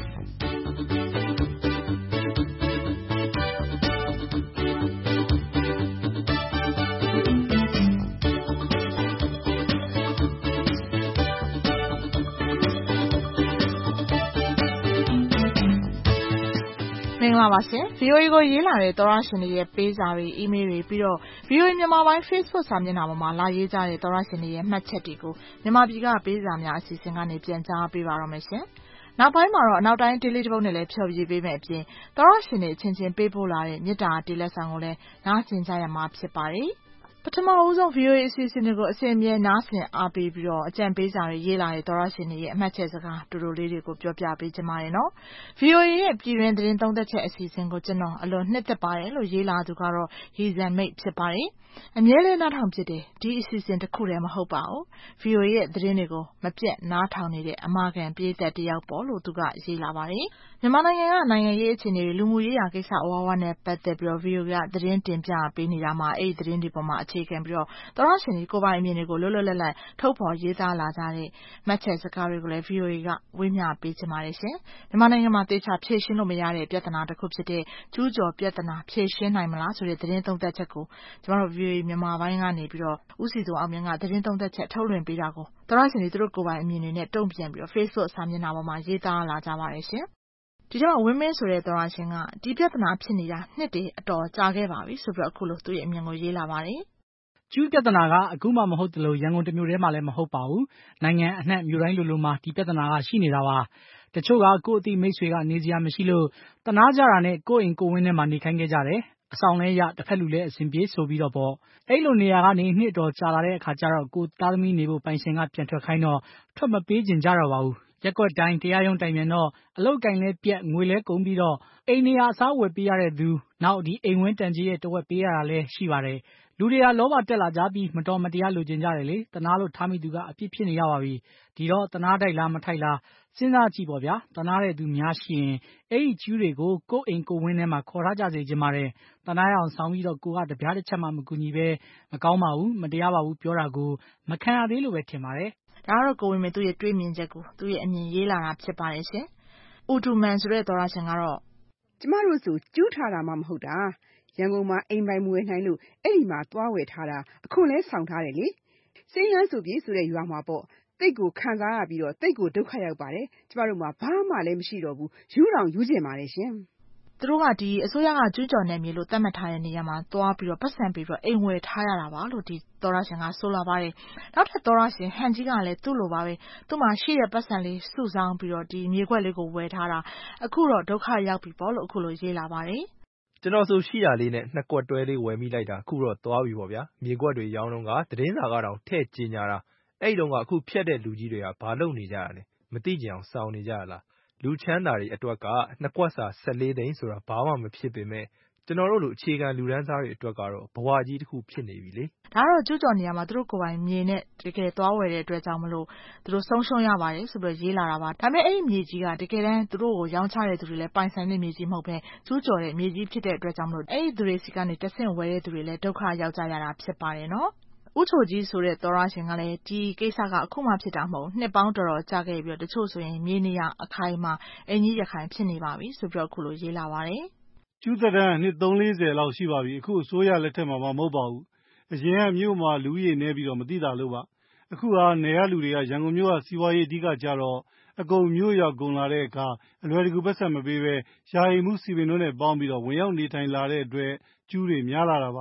မင်္ဂလာပါရှင် ဗွီအိုအေ ကိုရေးလာတဲ့သောရရှင်တွေရဲ့ပေးစာတွေအီးမေးလ်တွေပြီးတော့ ဗွီအိုအေ မြန်မာပိုင်း Facebook စာမျက်နှာပေါ်မှာလာရေးကြတဲ့သောရရှင်တွေရဲ့မှတ်ချက်တွေကိုမြန်မာပြည်ကပေးစာများအစီအစဉ်ကနေပြန်ကြားပေးပါတော့မယ်ရှင်။နောက်ပိုင်းမှာတော့အနောက်တိုင်းဒေလီတစ်ပုတ်နဲ့လည်းဖြော်ပြပေးမယ်အပြင်သောရရှင်တွေအချင်းချင်းပေးပို့လာတဲ့မေတ္တာတေးလက်ဆောင်ကိုလည်းနားဆင်ကြရမှာဖြစ်ပါတယ်။ပထမဦးဆုံး ဗွီအိုအေ အစီအစဉ်တွေကိုအစဉ်အမြဲနားဆင်အားပေးပြီးတော့အကြံပေးစာတွေရေးလာတဲ့သောရရှင်တွေရဲ့အမှတ်ချက်စကားတူတူလေးတွေကိုပြောပြပေးချင်ပါတယ်နော်။ ဗွီအိုအေ ရဲ့ပြည်တွင်သတင်းသုံးသက်ချက်အစီအစဉ်ကိုကျွန်တော်အလွန်နှစ်သက်ပါတယ်လို့ရေးလာသူကတော့ရီဇန်မိတ်ဖြစ်ပါတယ်။အမြဲတမ်းနားထောင်ဖြစ်တယ်ဒီအစီအစဉ်တစ်ခုတည်းမဟုတ်ပါဘူး။ ဗွီအိုအေ ရဲ့သတင်းတွေကိုမပြတ်နားထောင်နေတဲ့အမာခံပရိသတ်တစ်ယောက်ပေါ့လို့သူကရေးလာပါတယ်။မြန်မာနိုင်ငံကနိုင်ငံရေးအခြေအနေတွေလူမှုရေးရာကိစ္စအဝဝနဲ့ပတ်သက်ပြီးတော့ ဗွီအိုအေ ကသတင်းတင်ပြပေးနေတာမှာအဲ့ဒီသတင်းတွေပေါ်မှာအခြေခံပြီးတော့သောရရှင်တွေကိုယ်ပိုင်အမြင်တွေကိုလွတ်လွတ်လပ်လပ်ထုတ်ဖော်ရေးသားလာကြတဲ့မှတ်ချက်စကားတွေကိုလည်း ဗွီအိုအေ ကဝေမျှပေးချင်ပါတယ်ရှင်။မြန်မာနိုင်ငံမှာတေချာဖြေရှင်းလို့မရတဲ့ပြဿနာတစ်ခုဖြစ်တဲ့ကျူးကျော်ပြဿနာဖြေရှင်းနိုင်မလားဆိုတဲ့သတင်းသုံးသက်ချက်ကိုကျမတို့ ဗွီအိုအေ မြန်မာပိုင်းကနေပြီးတော့ဦးစီသူအောင်မြင့်ကသတင်းသုံးသက်ချက်ထုတ်လွှင့်ပေးတာကိုသောရရှင်တွေသူတို့ကိုယ်ပိုင်အမြင်တွေနဲ့တုံ့ပြန်ပြီးတော့ Facebook စာမျက်နှာပေါ်မှာရေးသားလာကြပါတယ်ရှင်။ဒီထဲမှာဝင်းမင်းဆိုတဲ့သောရရှင်ကဒီပြဿနာဖြစ်နေတာနှစ်တွေအတော်ကြာခဲ့ပါပြီဆိုပြီးတော့အခုလိုသူ့ရဲ့အမြင်ကိုရေးလာပါတယ်။ကျူးပြဿနာကအခုမှမဟုတ်သလိုရန်ကုန်တမျိုးတည်းမှလည်းမဟုတ်ပါဘူး။နိုင်ငံအနှံ့မြို့တိုင်းလိုလိုမှာဒီပြဿနာကရှိနေတာပါ။တချို့ကကိုယ့်အသိမိတ်ဆွေကနေစရာမရှိလို့တနာကြတာနဲ့ကိုယ့်အိမ်ကိုယ်ဝင်းထဲမှာနေခိုင်းခဲ့ကြတယ်။အဆောင်လဲရတစ်ဖက်လူလဲအဆင်ပြေဆိုပြီးတော့ပေါ့။အဲ့လိုနေရာကနေနှစ်တော်ကြာလာတဲ့အခါကျတော့ကိုသားသမီးနေဖို့ပိုင်ရှင်ကပြန်ထွက်ခိုင်းတော့ထွက်မပေးကြကြတော့ပါဘူး။ရက်ကွက်တိုင်းတရားရုံးတိုင်ပြန်တော့အလုတ်ကင်လဲပြက်ငွေလဲကုန်ပြီးတော့အိမ်နေရာအစားဝယ်ပေးရတဲ့သူနောက်ဒီအိမ်ဝင်းတန်ကြီးရဲ့တဝက်ပေးရတာလဲရှိပါတယ်။လူတွေကလောဘတက်လာကြပြီးမတော်မတရားလိုချင်ကြတယ်လေတနာလို့ထားမိသူကအပြစ်ဖြစ်နေရပါပြီဒီတော့တနာတိုက်လားမထိုက်လားစဉ်းစားကြည့်ပေါ့ဗျာတနာတဲ့သူများရှိရင်အဲ့ဒီကျူးတွေကိုကိုယ့်အိမ်ကိုယ်ဝင်းထဲမှာခေါ်ထားကြစေချင်ပါတယ်တနာရအောင်ဆောင်ပြီးတော့ကိုကတပြားတစ်ချက်မှမကူညီပဲမကောင်းပါဘူးမတရားပါဘူးပြောတာကိုမခံရသေးလို့ပဲထင်ပါတယ်ဒါကတော့ကိုဝင်မေသူ့ရဲ့တွေးမြင်ချက်ကိုသူ့ရဲ့အမြင်ရေးလာတာဖြစ်ပါတယ်ရှင်။ဦးတူမန်ဆိုတဲ့သောရရှင်ကတော့ကျမတို့ဆိုကျူးထားတာမှမဟုတ်တာရန်ကုန်မှာအိမ်ပိုင်မဝယ်နိုင်လို့အဲ့ဒီမှာသွားဝယ်ထားတာအခွန်လဲဆောင်ထားတယ်လေစိမ်းလန်းဆိုပြေဆိုတဲ့ရွာမှာပေါ့တိတ်ကိုခံစားရပြီးတော့တိတ်ကိုဒုက္ခရောက်ပါတယ်ကျမတို့မှာဘာမှလည်းမရှိတော့ဘူးယူတောင်ယူကျင်ပါတယ်ရှင်သူတို့ကဒီအစိုးရကကျူးကျော်နေမြေလို့သတ်မှတ်ထားတဲ့နေရာမှာသွားပြီးတော့ပတ်စံပြီးတော့အိမ်ဝယ်ထားရတာပါလို့ဒီသောရရှင်ကဆိုလာပါတယ်နောက်ထပ်သောရရှင်ဟန်ကြီးကလည်းသူ့လိုပါပဲသူ့မှာရှိတဲ့ပတ်စံလေးစုဆောင်းပြီးတော့ဒီမြေခွက်လေးကိုဝယ်ထားတာအခုတော့ဒုက္ခရောက်ပြီပေါ့လို့အခုလိုရေးလာပါတယ်ကျွန်တော်ဆိုရှိတာလေးနဲ့နှစ်ကွက်တွဲလေးဝယ်မိလိုက်တာအခုတော့သွားပြီပေါ့ဗျာမြေကွက်တွေရောင်းတော့ကသတင်းစာကတော့ထဲ့ကျင်ညာတာအဲ့တုန်းကအခုဖြတ်တဲ့လူကြီးတွေကဘာလုပ်နေကြတာလဲမသိကြအောင်စောင်းနေကြလားလူချမ်းသာတွေအတွက်ကနှစ်ကွက်စာ၁၄သိန်းဆိုတာဘာမှမဖြစ်ပေမဲ့ကျွန်တော်တို့လိုအခြေခံလူဒန်းစားတွေအတွက်ကတော့ဘဝကြီးတစ်ခုဖြစ်နေပြီလေဒါကတော့ကျူးကျော်နေရမှာသူတို့ကိုယ်ပိုင်မြေနဲ့တကယ်သွားဝယ်တဲ့အတွက်ကြောင့်မလို့သူတို့ဆုံးရှုံးရပါတယ်ဆိုပြီးရေးလာတာပါဒါပေမဲ့အဲ့ဒီမြေကြီးကတကယ်တမ်းသူတို့ကိုရောင်းချတဲ့သူတွေလည်းပိုင်ဆိုင်တဲ့မြေကြီးမဟုတ်ပဲကျူးကျော်တဲ့မြေကြီးဖြစ်တဲ့အတွက်ကြောင့်မလို့အဲ့ဒီသူတွေစီကနေတဆင့်ဝယ်တဲ့သူတွေလည်းဒုက္ခရောက်ကြရတာဖြစ်ပါတယ်နော်ဦးချိုကြီးဆိုတဲ့သောရရှင်ကလည်းဒီကိစ္စကအခုမှဖြစ်တာမဟုတ်နှစ်ပေါင်းတော်တော်ကြာခဲ့ပြီးတော့တချို့ဆိုရင်မြေနေရအခိုင်မှာအင်ကြီးရခိုင်ဖြစ်နေပါပြီဆိုပြီးတော့အခုလိုရေးလာပါတယ်ကျူးသက်တမ်းနှစ်သုံးလေးဆယ်လောက်ရှိပါပြီအခုအစိုးရလက်ထက်မှာမဟုတ်ပါဘူးအရင်ကမြို့မှာလူကြီးနေပြီးတော့မသိတာလို့ပါအခုဟာနေရလူတွေကရန်ကုန်မြို့ကစီးပွားရေးအဓိကကြတော့အကုန်မြို့ရောက်ကုန်လာတဲ့အခါအလွယ်တကူပတ်ဆက်မပေးပဲယာယီမှုစီပင်တို့နဲ့ပေါင်းပြီးတော့ဝင်ရောက်နေထိုင်လာတဲ့အတွက်ကျူးတွေများလာတာပါ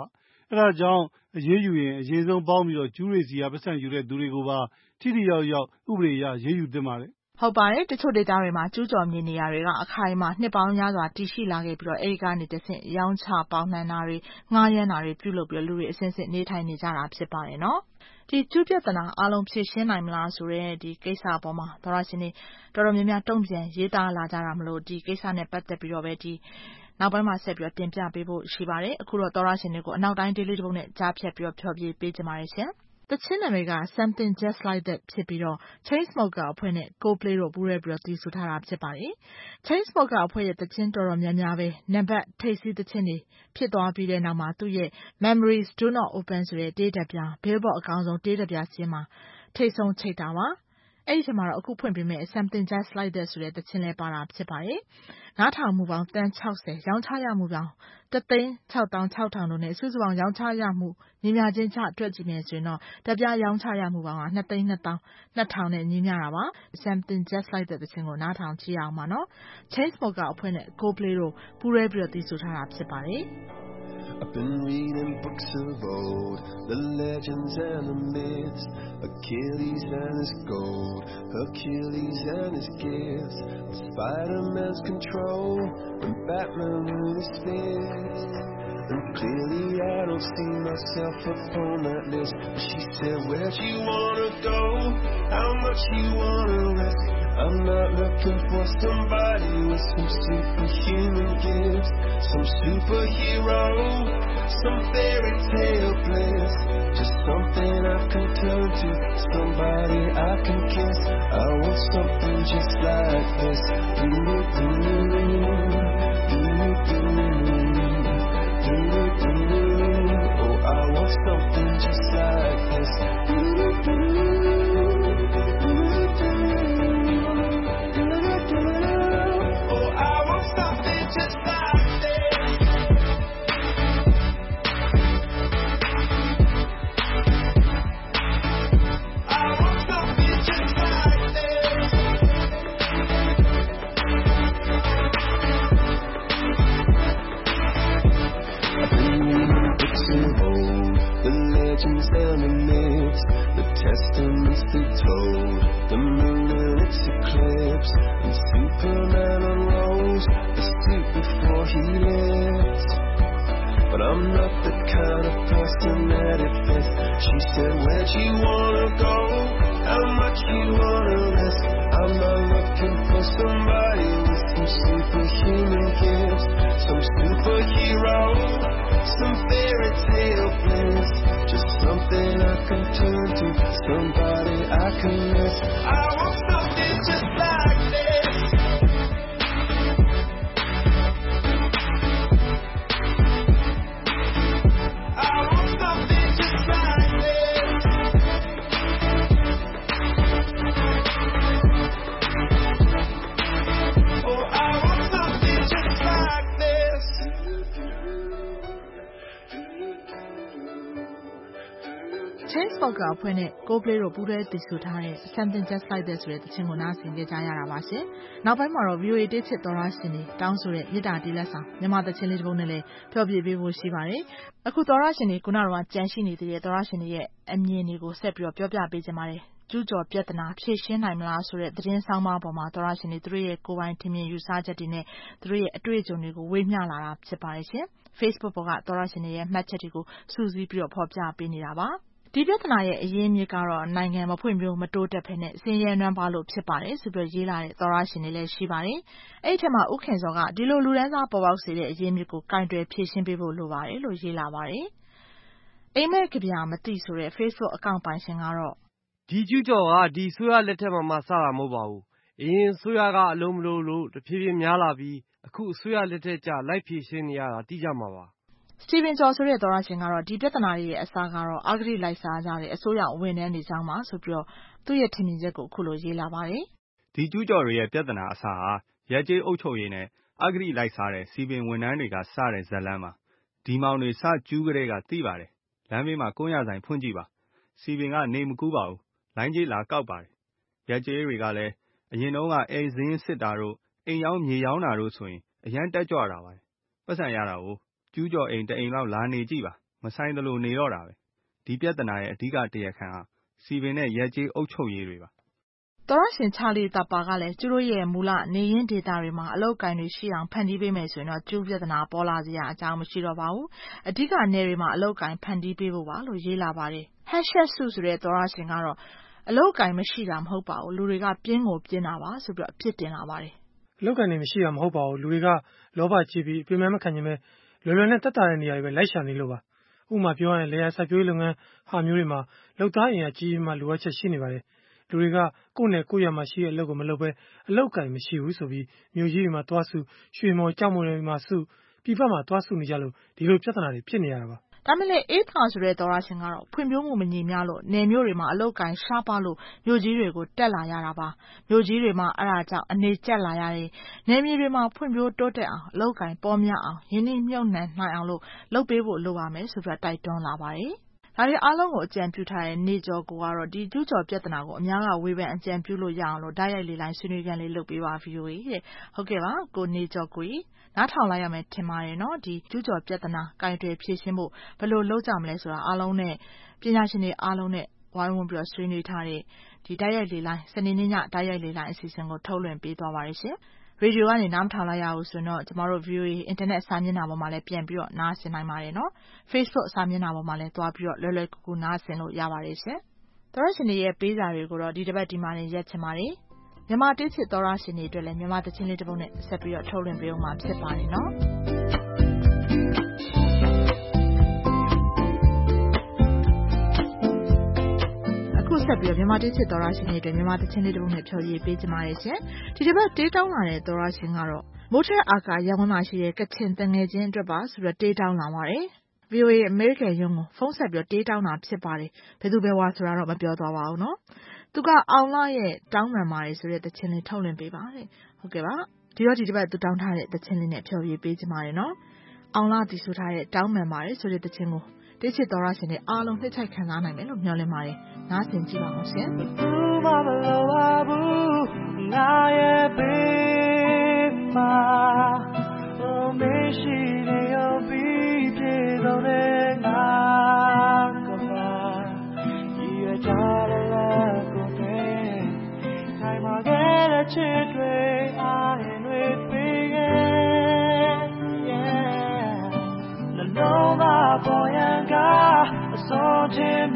အဲဒါကြောင့်အရေးယူရင်အရင်ဆုံးပေါင်းပြီးတော့ကျူးတွေစီကပတ်စံယူတဲ့သူတွေကိုပါထိထိရောက်ရောက်ဥပဒေအရရေးယူသင့်ပါတယ်ဟုတ်ပါတယ်တချို့ဒေသတွေမှာကျူးကျော်မြေနေရာတွေကအခိုင်အမာနှစ်ပေါင်းများစွာတည်ရှိလာခဲ့ပြီးတော့အဲဒီကနေတဆင့်ရောင်းချပေါင်းနှံတာတွေငှားရမ်းတာတွေပြုလုပ်ပြီးလူတွေအစဉ်စဉ်နေထိုင်နေကြတာဖြစ်ပါတယ်နော်ဒီကျူးပြဿနာအားလုံးဖြေရှင်းနိုင်မလားဆိုတဲ့ဒီကိစ္စအပေါ်မှာသောရရှင်တွေတော်တော်များများတုံ့ပြန်ရေးသားလာကြတာမလို့ဒီကိစ္စနဲ့ပတ်သက်ပြီးတော့ပဲဒီနောက်ပိုင်းမှာဆက်ပြီးတော့တင်ပြပေးဖို့ရှိပါတယ်အခုတော့သောရရှင်တွေကိုအနောက်တိုင်းဒေးလေးတစ်ပုဒ်နဲ့ကြားဖြတ်ပြီးတော့ဖျော်ပြပေးကြပါရစေတချင်းနာမည်က Something Just Like That ဖြစ်ပြီးတော့ Chainsmoker အဖွဲ့နဲ့ Coldplay တို့ပူးရဲပြီးတော့တည်ဆူထားတာဖြစ်ပါတယ်။ Chainsmoker အဖွဲ့ရဲ့တချင်းတော်တော်များများပဲနံပါတ်ထိပ်စီးတချင်းတွေဖြစ်သွားပြီးတဲ့နောက်မှာသူ့ရဲ့ Memories Do Not Open ဆိုတဲ့တေးတက်ပြ Billboard အကောင်းဆုံးတေးတက်ပြစီးမှာထိပ်ဆုံးချိတ်တာပါ။အဲ့ဒီထဲမှာတော့အခုဖွင့်ပေးမယ့် Something Just Like That ဆိုတဲ့တချင်းလေးပါတာဖြစ်ပါတယ်။နားထောင်မှုပေါင်းတန်၆၀ရောင်းချရမှုပေါင်းတသိန်း၆သောင်း၆ထောင်တို့နဲ့စုစုပေါင်းရောင်းချရမှုညီမျှချင်းချတွက်ကြည့်မယ်ဆိုရင်တော့တပြားရောင်းချရမှုပေါင်းက၂သိန်း၂သောင်း၂ထောင်နဲ့ညီမျှတာပါ Something Just Like That တခြင်းကိုနားထောင်ကြည့်အောင်ပါနော် Chainsmoker အဖွဲ့နဲ့ Coldplay တို့ပူးရဲပြီးတော့တည်ဆူထားတာဖြစ်ပါတယ် I've been reading books of old, the legends and the myths, Achilles and his gold, Hercules and his gifts, Spider-Man's control, and Batman with his fists. And clearly I don't see myself upon that list. But she said, where'd you wanna go? How much you wanna risk? I'm not looking for somebody with some superhuman gifts, some superhero, some fairy tale bliss, just something I can turn to, somebody I can kiss. I want something just like this. Oh, I want something just like this. And the myths, the testaments they told, the moon and its eclipse, and Superman unrolls the suit before he lives. But I'm not the kind of person that it fits. She said, where'd you wanna go? How much you wanna risk? I'm not looking for somebody with some superhuman gifts, some superhero, some fairy tale bliss, just something I can turn to, somebody I can miss. I want something just like this. I want something just like this. Oh, I want something just like this. Chainsmoker အဖွဲ့နဲ့ Coldplay တို့ပူးတွဲတည်ဆူထားတဲ့ Something Just Like That ဆိုတဲ့တခြင်းကိုနားဆင်ကြကြရတာပါရှင်။နောက်ပိုင်းမှာတော့ ဗီအိုအေ တေးချစ်သောရရှင်တွေတောင်းဆိုတဲ့မေတ္တာတီးလက်ဆောင်မြန်မာတခြင်းလေးတစ်ပုဒ်နဲ့လည်းဖျော်ပြပေးဖို့ရှိပါတယ်။အခုသောရရှင်တွေခုနကတော့ကြံရှိနေသေးတဲ့သောရရှင်တွေရဲ့အမြင်တွေကိုဆက်ပြီးတော့ပြောပြပေးကြပါမယ်။ကျူးကျော်ပြဿနာဖြေရှင်းနိုင်မလားဆိုတဲ့သတင်းဆောင်မပေါ်မှာသောရရှင်တွေသူတို့ရဲ့ကိုယ်ပိုင်ထင်မြင်ယူဆချက်တွေနဲ့သူတို့ရဲ့အတွေ့အကြုံတွေကိုဝေမျှလာတာဖြစ်ပါတယ်ရှင်။ Facebook ပေါ်ကသောရရှင်တွေရဲ့မှတ်ချက်တွေကိုစုစည်းပြီးတော့ဖော်ပြပေးနေတာပါ။ဒီပြဿနာရဲ့အရင်းမြစ်ကတော့နိုင်ငံမဖွံ့ဖြိုးမတိုးတက်ဖ ೇನೆ ဆင်းရဲနွမ်းပါးလို့ဖြစ်ပါတယ်ဆိုပြီးရေးလာတဲ့သောရရှင်တွေလည်းရှိပါတယ်။အဲ့ဒီထဲမှာဥခင်စောကဒီလိုလူဒန်းစားပေါ်ပေါက်စေတဲ့အရင်းမြစ်ကိုကင်တွယ်ဖြေရှင်းပေးဖို့လိုပါတယ်လို့ရေးလာပါတယ်။အိမ်မက်ကဗျာမသိဆိုတဲ့ Facebook အကောင့်ပိုင်ရှင်ကတော့ဒီကျူးကျော်ကဒီဆိုရလက်ထက်မှာမှစတာမဟုတ်ပါဘူး။အရင်ဆိုရကအလုံးမလို့လို့တဖြည်းဖြည်းများလာပြီးအခုဆိုရလက်ထက်ကျလိုက်ဖြေရှင်းနေရတာသိကြမှာပါ။စတီဗင်ကျော်ဆိုတဲ့သောရရှင်ကတော့ဒီပြဿနာရဲ့အစကတော့အဂတိလိုက်စားကြတဲ့အစိုးရဝန်ထမ်းတွေကြောင့်ပါဆိုပြီးတော့သူ့ရဲ့ထင်မြင်ချက်ကိုအခုလိုရေးလာပါတယ်။ဒီကျူးကျော်တွေရဲ့ပြဿနာအစဟာရက်ကျေးအုပ်ချုပ်ရေးနဲ့အဂတိလိုက်စားတဲ့စီပင်ဝန်ထမ်းတွေကစတဲ့ဇလန်းမှာဒီမောင်တွေစကျူးကလေးကသိပါတယ်။လမ်းဘေးမှာကွန်းရဆိုင်ဖွင့်ကြည့်ပါ။စီပင်ကနေမကူးပါဘူး။လိုင်းကြီးလာကောက်ပါတယ်။ရက်ကျေးတွေကလည်းအရင်တုန်းကအိမ်စင်းစစ်တာတို့အိမ်ရောက်မြေရောက်တာတို့ဆိုရင်အရန်တက်ကြွတာပါ။ပတ်စံရတာကိုကျူးကျော်အိမ်တအိမ်လောက်လာနေကြည့်ပါမဆိုင်သလိုနေတော့တာပဲ။ဒီပြဿနာရဲ့အဓိကတရားခံဟာစည်ပင်နဲ့ရပ်ကျေးအုပ်ချုပ်ရေးတွေပါ။သောရရှင်ချာလီတာပါကလည်းသူတို့ရဲ့မူလနေရင်းဒေသတွေမှာအလုပ်ကိုင်တွေရှိအောင်ဖန်တီးပေးမယ်ဆိုရင်တော့ကျူးပြဿနာပေါ်လာစရာအကြောင်းမရှိတော့ပါဘူး။အဓိကနေတွေမှာအလုပ်ကိုင်ဖန်တီးပေးဖို့ပါလို့ရေးလာပါတယ်။ hashtag စုဆိုတဲ့သောရရှင်ကတော့အလုပ်ကိုင်မရှိတာမဟုတ်ပါဘူးလူတွေကပြင်းကိုပြင်းတာပါဆိုပြီးတော့အဖြစ်တင်လာပါတယ်။အလုပ်ကိုင်တွေမရှိတာမဟုတ်ပါဘူးလူတွေကလောဘကြီးပြီးအပြင်းမဲ့မခံခြင်းပဲလွယ်လွယ်နဲ့တက်တာတဲ့နေရာတွေပဲလိုက်ရှာနေလို့ပါ။ဥပမာပြောရရင်လေယာစိုက်ပျိုးရေးလုပ်ငန်းဟာမျိုးတွေမှာလုပ်သားအင်အားကြီးမှလိုအပ်ချက်ရှိနေပါတယ်။လူတွေကကိုယ့်နယ်ကိုယ့်ရွာမှာရှိတဲ့အလုပ်ကိုမလုပ်ဘဲအလုပ်ကိုင်မရှိဘူးဆိုပြီးမြို့ကြီးတွေမှာသွားစုရွှေမော်ကြောက်မော်တွေမှာစုပြပမှာသွားစုနေကြလို့ဒီလိုပြဿနာတွေဖြစ်နေရတာပါ။ဒါမဲ့လေအေးသာဆိုတဲ့သောရရှင်ကတော့ဖွံ့ဖြိုးမှုမညီမျှလို့နယ်မြို့တွေမှာအလုပ်ကိုင်ရှားပါလို့မြို့ကြီးတွေကိုတက်လာရတာပါ။မြို့ကြီးတွေမှာအဲ့ဒါကြောင့်အနေကျက်လာရတယ်။နယ်မြေတွေမှာဖွံ့ဖြိုးတိုးတက်အောင်အလုပ်ကိုင်ပေါ်များအောင်ရင်းနှီးမြှုပ်နှံနိုင်အောင်လို့လုပ်ပေးဖို့လိုပါမယ်ဆိုပြီးတိုက်တွန်းလာပါတယ်။ဒါတွေအားလုံးကိုအကြံပြုထားတဲ့နေကျော်ကိုကတော့ဒီကျူးကျော်ပြဿနာကိုအများကဝေဖန်အကြံပြုလို့ရအောင်လို့ဓာတ်ရိုက်လေးလိုင်းဆွေးနွေးခန်းလေးလုပ်ပေးပါ ဗီအိုအေ တဲ့ဟုတ်ကဲ့ပါကိုနေကျော်ကိုကြီးနားထောင်လိုက်ရမယ်ထင်ပါတယ်နော်ဒီကျူးကျော်ပြဿနာကင်တွယ်ဖြေရှင်းဖို့ဘယ်လိုလုပ်ကြမလဲဆိုတာအားလုံးနဲ့ပညာရှင်တွေအားလုံးနဲ့ဝိုင်းဝန်းပြီးတော့ဆွေးနွေးထားတဲ့ဒီဓာတ်ရိုက်လေးလိုင်းစနေနေ့ညဓာတ်ရိုက်လေးလိုင်းအစီအစဉ်ကိုထုတ်လွှင့်ပေးသွားပါရရှင်ရေဒီယိုကနေနားမထောင်လိုက်ရအောင်ဆိုတော့ကျမတို့ ဗီအိုအေ internet စာမျက်နှာပေါ်မှာလည်းပြန်ပြီးတော့နားဆင်နိုင်ပါတယ်နော် Facebook စာမျက်နှာပေါ်မှာလည်းသွားပြီးတော့လွယ်လွယ်ကူကူနားဆင်လို့ရပါတယ်ရှင်သောရရှင်တွေရဲ့ပေးစာတွေကိုတော့ဒီတစ်ပတ်ဒီမှာနေရက်ချင်ပါတယ်မြန်မာတိချစ်သောရရှင်တွေအတွက်လည်းမြန်မာတချင်းလေးတစ်ပုဒ်နဲ့ဆက်ပြီးတော့ထုတ်လွှင့်ပေးအောင်မှာဖြစ်ပါတယ်နော်ဆက်ပြီးမြန်မာတိချစ်သောရရှင်တွေအတွက်မြန်မာတချင်းလေးတစ်ပုဒ်နဲ့ဖြော်ရည်ပေးကြပါရစေ။ဒီတစ်ပတ်တေးတောင်းလာတဲ့သောရရှင်ကတော့မိုးထက်အာကာရဝန်းမှာရှိတဲ့ကချင်တငယ်ချင်းအတွက်ပါဆိုပြီးတေးတောင်းလာပါတယ်။ ဗီအိုအေ American ရုံးကိုဖုန်းဆက်ပြီးတေးတောင်းတာဖြစ်ပါတယ်။ဘယ်သူဘယ်ဝါဆိုတာတော့မပြောသွားပါဘူးနော်။သူကအောင်လာရဲ့တောင်းပန်ပါတယ်ဆိုတဲ့တချင်းလေးထုတ်လွှင့်ပေးပါတဲ့။ဟုတ်ကဲ့ပါ။ဒီတော့ဒီတစ်ပတ်သူတောင်းထားတဲ့တချင်းလေးနဲ့ဖြော်ရည်ပေးကြပါရနော်။အောင်လာတီဆိုထားတဲ့တောင်းပန်ပါတယ်ဆိုတဲ့တချင်းကိုတိချစ်သောရရှင်တွေအားလုံးနှိမ့်ချိုက်ခံစားနိုင်မယ်လို့မျှော်လင့်ပါတယ်။နားဆင်ကြည့်ပါဦးရှင်။ဘူးမမလိုပါဘူးငါရဲ့ဘေးမှာဘုံမရှိနေရောပြီးပြေတော့တဲ့ငါကပါဒီရကြတဲ့ကိုယ်နဲ့နိုင်မှာခဲ့တဲ့ချစ်တွေအားရင်တွေပေးခဲ့လုံးမပေါ်ရန်ကအစောချင်း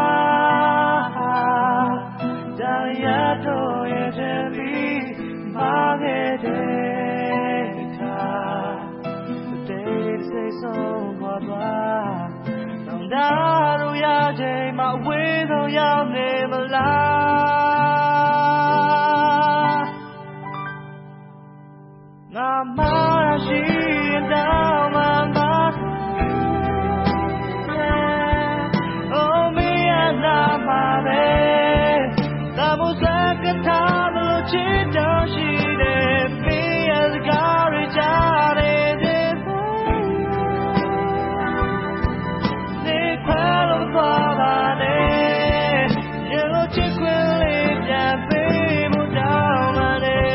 များတရားတော်ရဲ့တဲ့ပြီးမာခဲ့တဲ့ခါတဲ့စိတ်ဆုံးသွားသွားတောင်းတရရချိန်မှာဝေးဆုံးရောက်နေမလားငါမရှိတော့မှချစ်တော်ရှိတဲ့မေးရစကားတွေကြားတဲ့နေခွဲလို့သွားပါနဲ့ရေလိုချစ်ခွင့်လေးပြန်ပေးမှုတောင်းပါ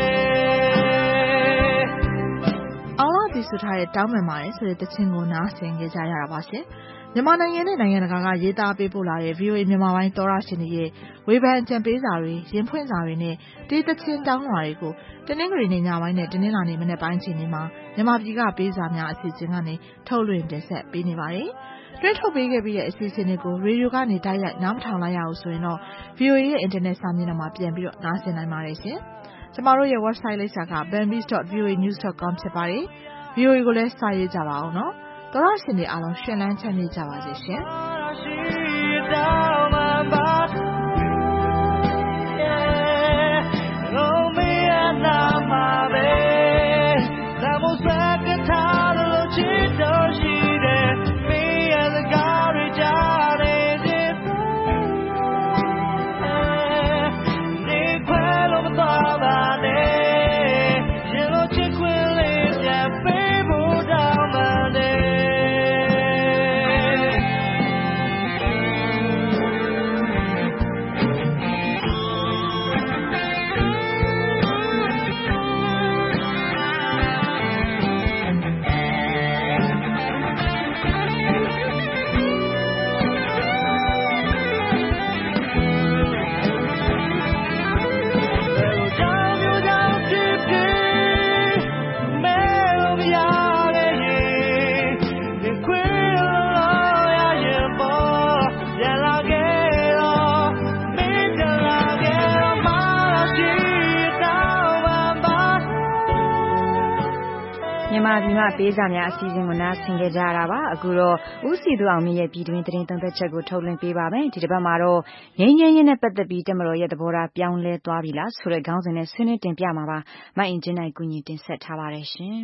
နဲ့အောင်လာဒီဆိုထားတဲ့တောင်းပန်ပါတယ်ဆိုတဲ့တခြင်းကိုနားဆင်ကြကြရတာပါရှင်မြန်မာနိုင်ငံနဲ့နိုင်ငံတကာကရေးသားပေးပို့လာတဲ့ ဗီအိုအေ မြန်မာပိုင်းသောရရှင်တွေရဲ့ဝေဖန်အကြံပေးစာတွေရင်ဖွင့်စာတွေနဲ့တေးသချင်းတောင်းလွှာတွေကိုတနင်္ဂနွေနေ့ညပိုင်းနဲ့တနင်္လာနေ့မနက်ပိုင်းချိန်တွေမှာမြန်မာပြည်ကပေးစာများအစီအစဉ်ကနေထုတ်လွှင့်တင်ဆက်ပေးနေပါတယ်။တွဲထုတ်ပေးခဲ့ပြီးတဲ့အစီအစဉ်တွေကိုရေဒီယိုကနေတိုက်ရိုက်နားမထောင်လိုက်ရအောင်ဆိုရင်တော့ ဗီအိုအေ ရဲ့ internet စာမျက်နှာမှာပြန်ပြီးတော့နားဆင်နိုင်ပါတယ်ရှင်။ကျမတို့ရဲ့ website လိပ်စာက bambis dot v o a news dot com ဖြစ်ပါတယ်။ ဗီအိုအေကိုလည်းစာရေးကြပါအောင်နော်။သောရရှင်တွေအားလုံးရှင်လန်းချမ်းမြေ့ကြပါစေရှင်။ပေးစာများအစီအစဉ်ကိုနားဆင်ကြကြတာပါအခုတော့ဦးစီသူအောင်မြင့်ရဲ့ပြည်တွင်းသတင်းသုံးသပ်ချက်ကိုထုတ်လွှင့်ပေးပါမယ်ဒီတစ်ပတ်မှာတော့ငြိမ်းချမ်းရေးနဲ့ပတ်သက်ပြီးတမတော်ရဲ့သဘောထားပြောင်းလဲသွားပြီလားဆိုတဲ့ခေါင်းစဉ်နဲ့ဆွေးနွေးတင်ပြမှာပါမအင်ဂျင်နိုင်ကူညီတင်ဆက်ထားပါတယ်ရှင်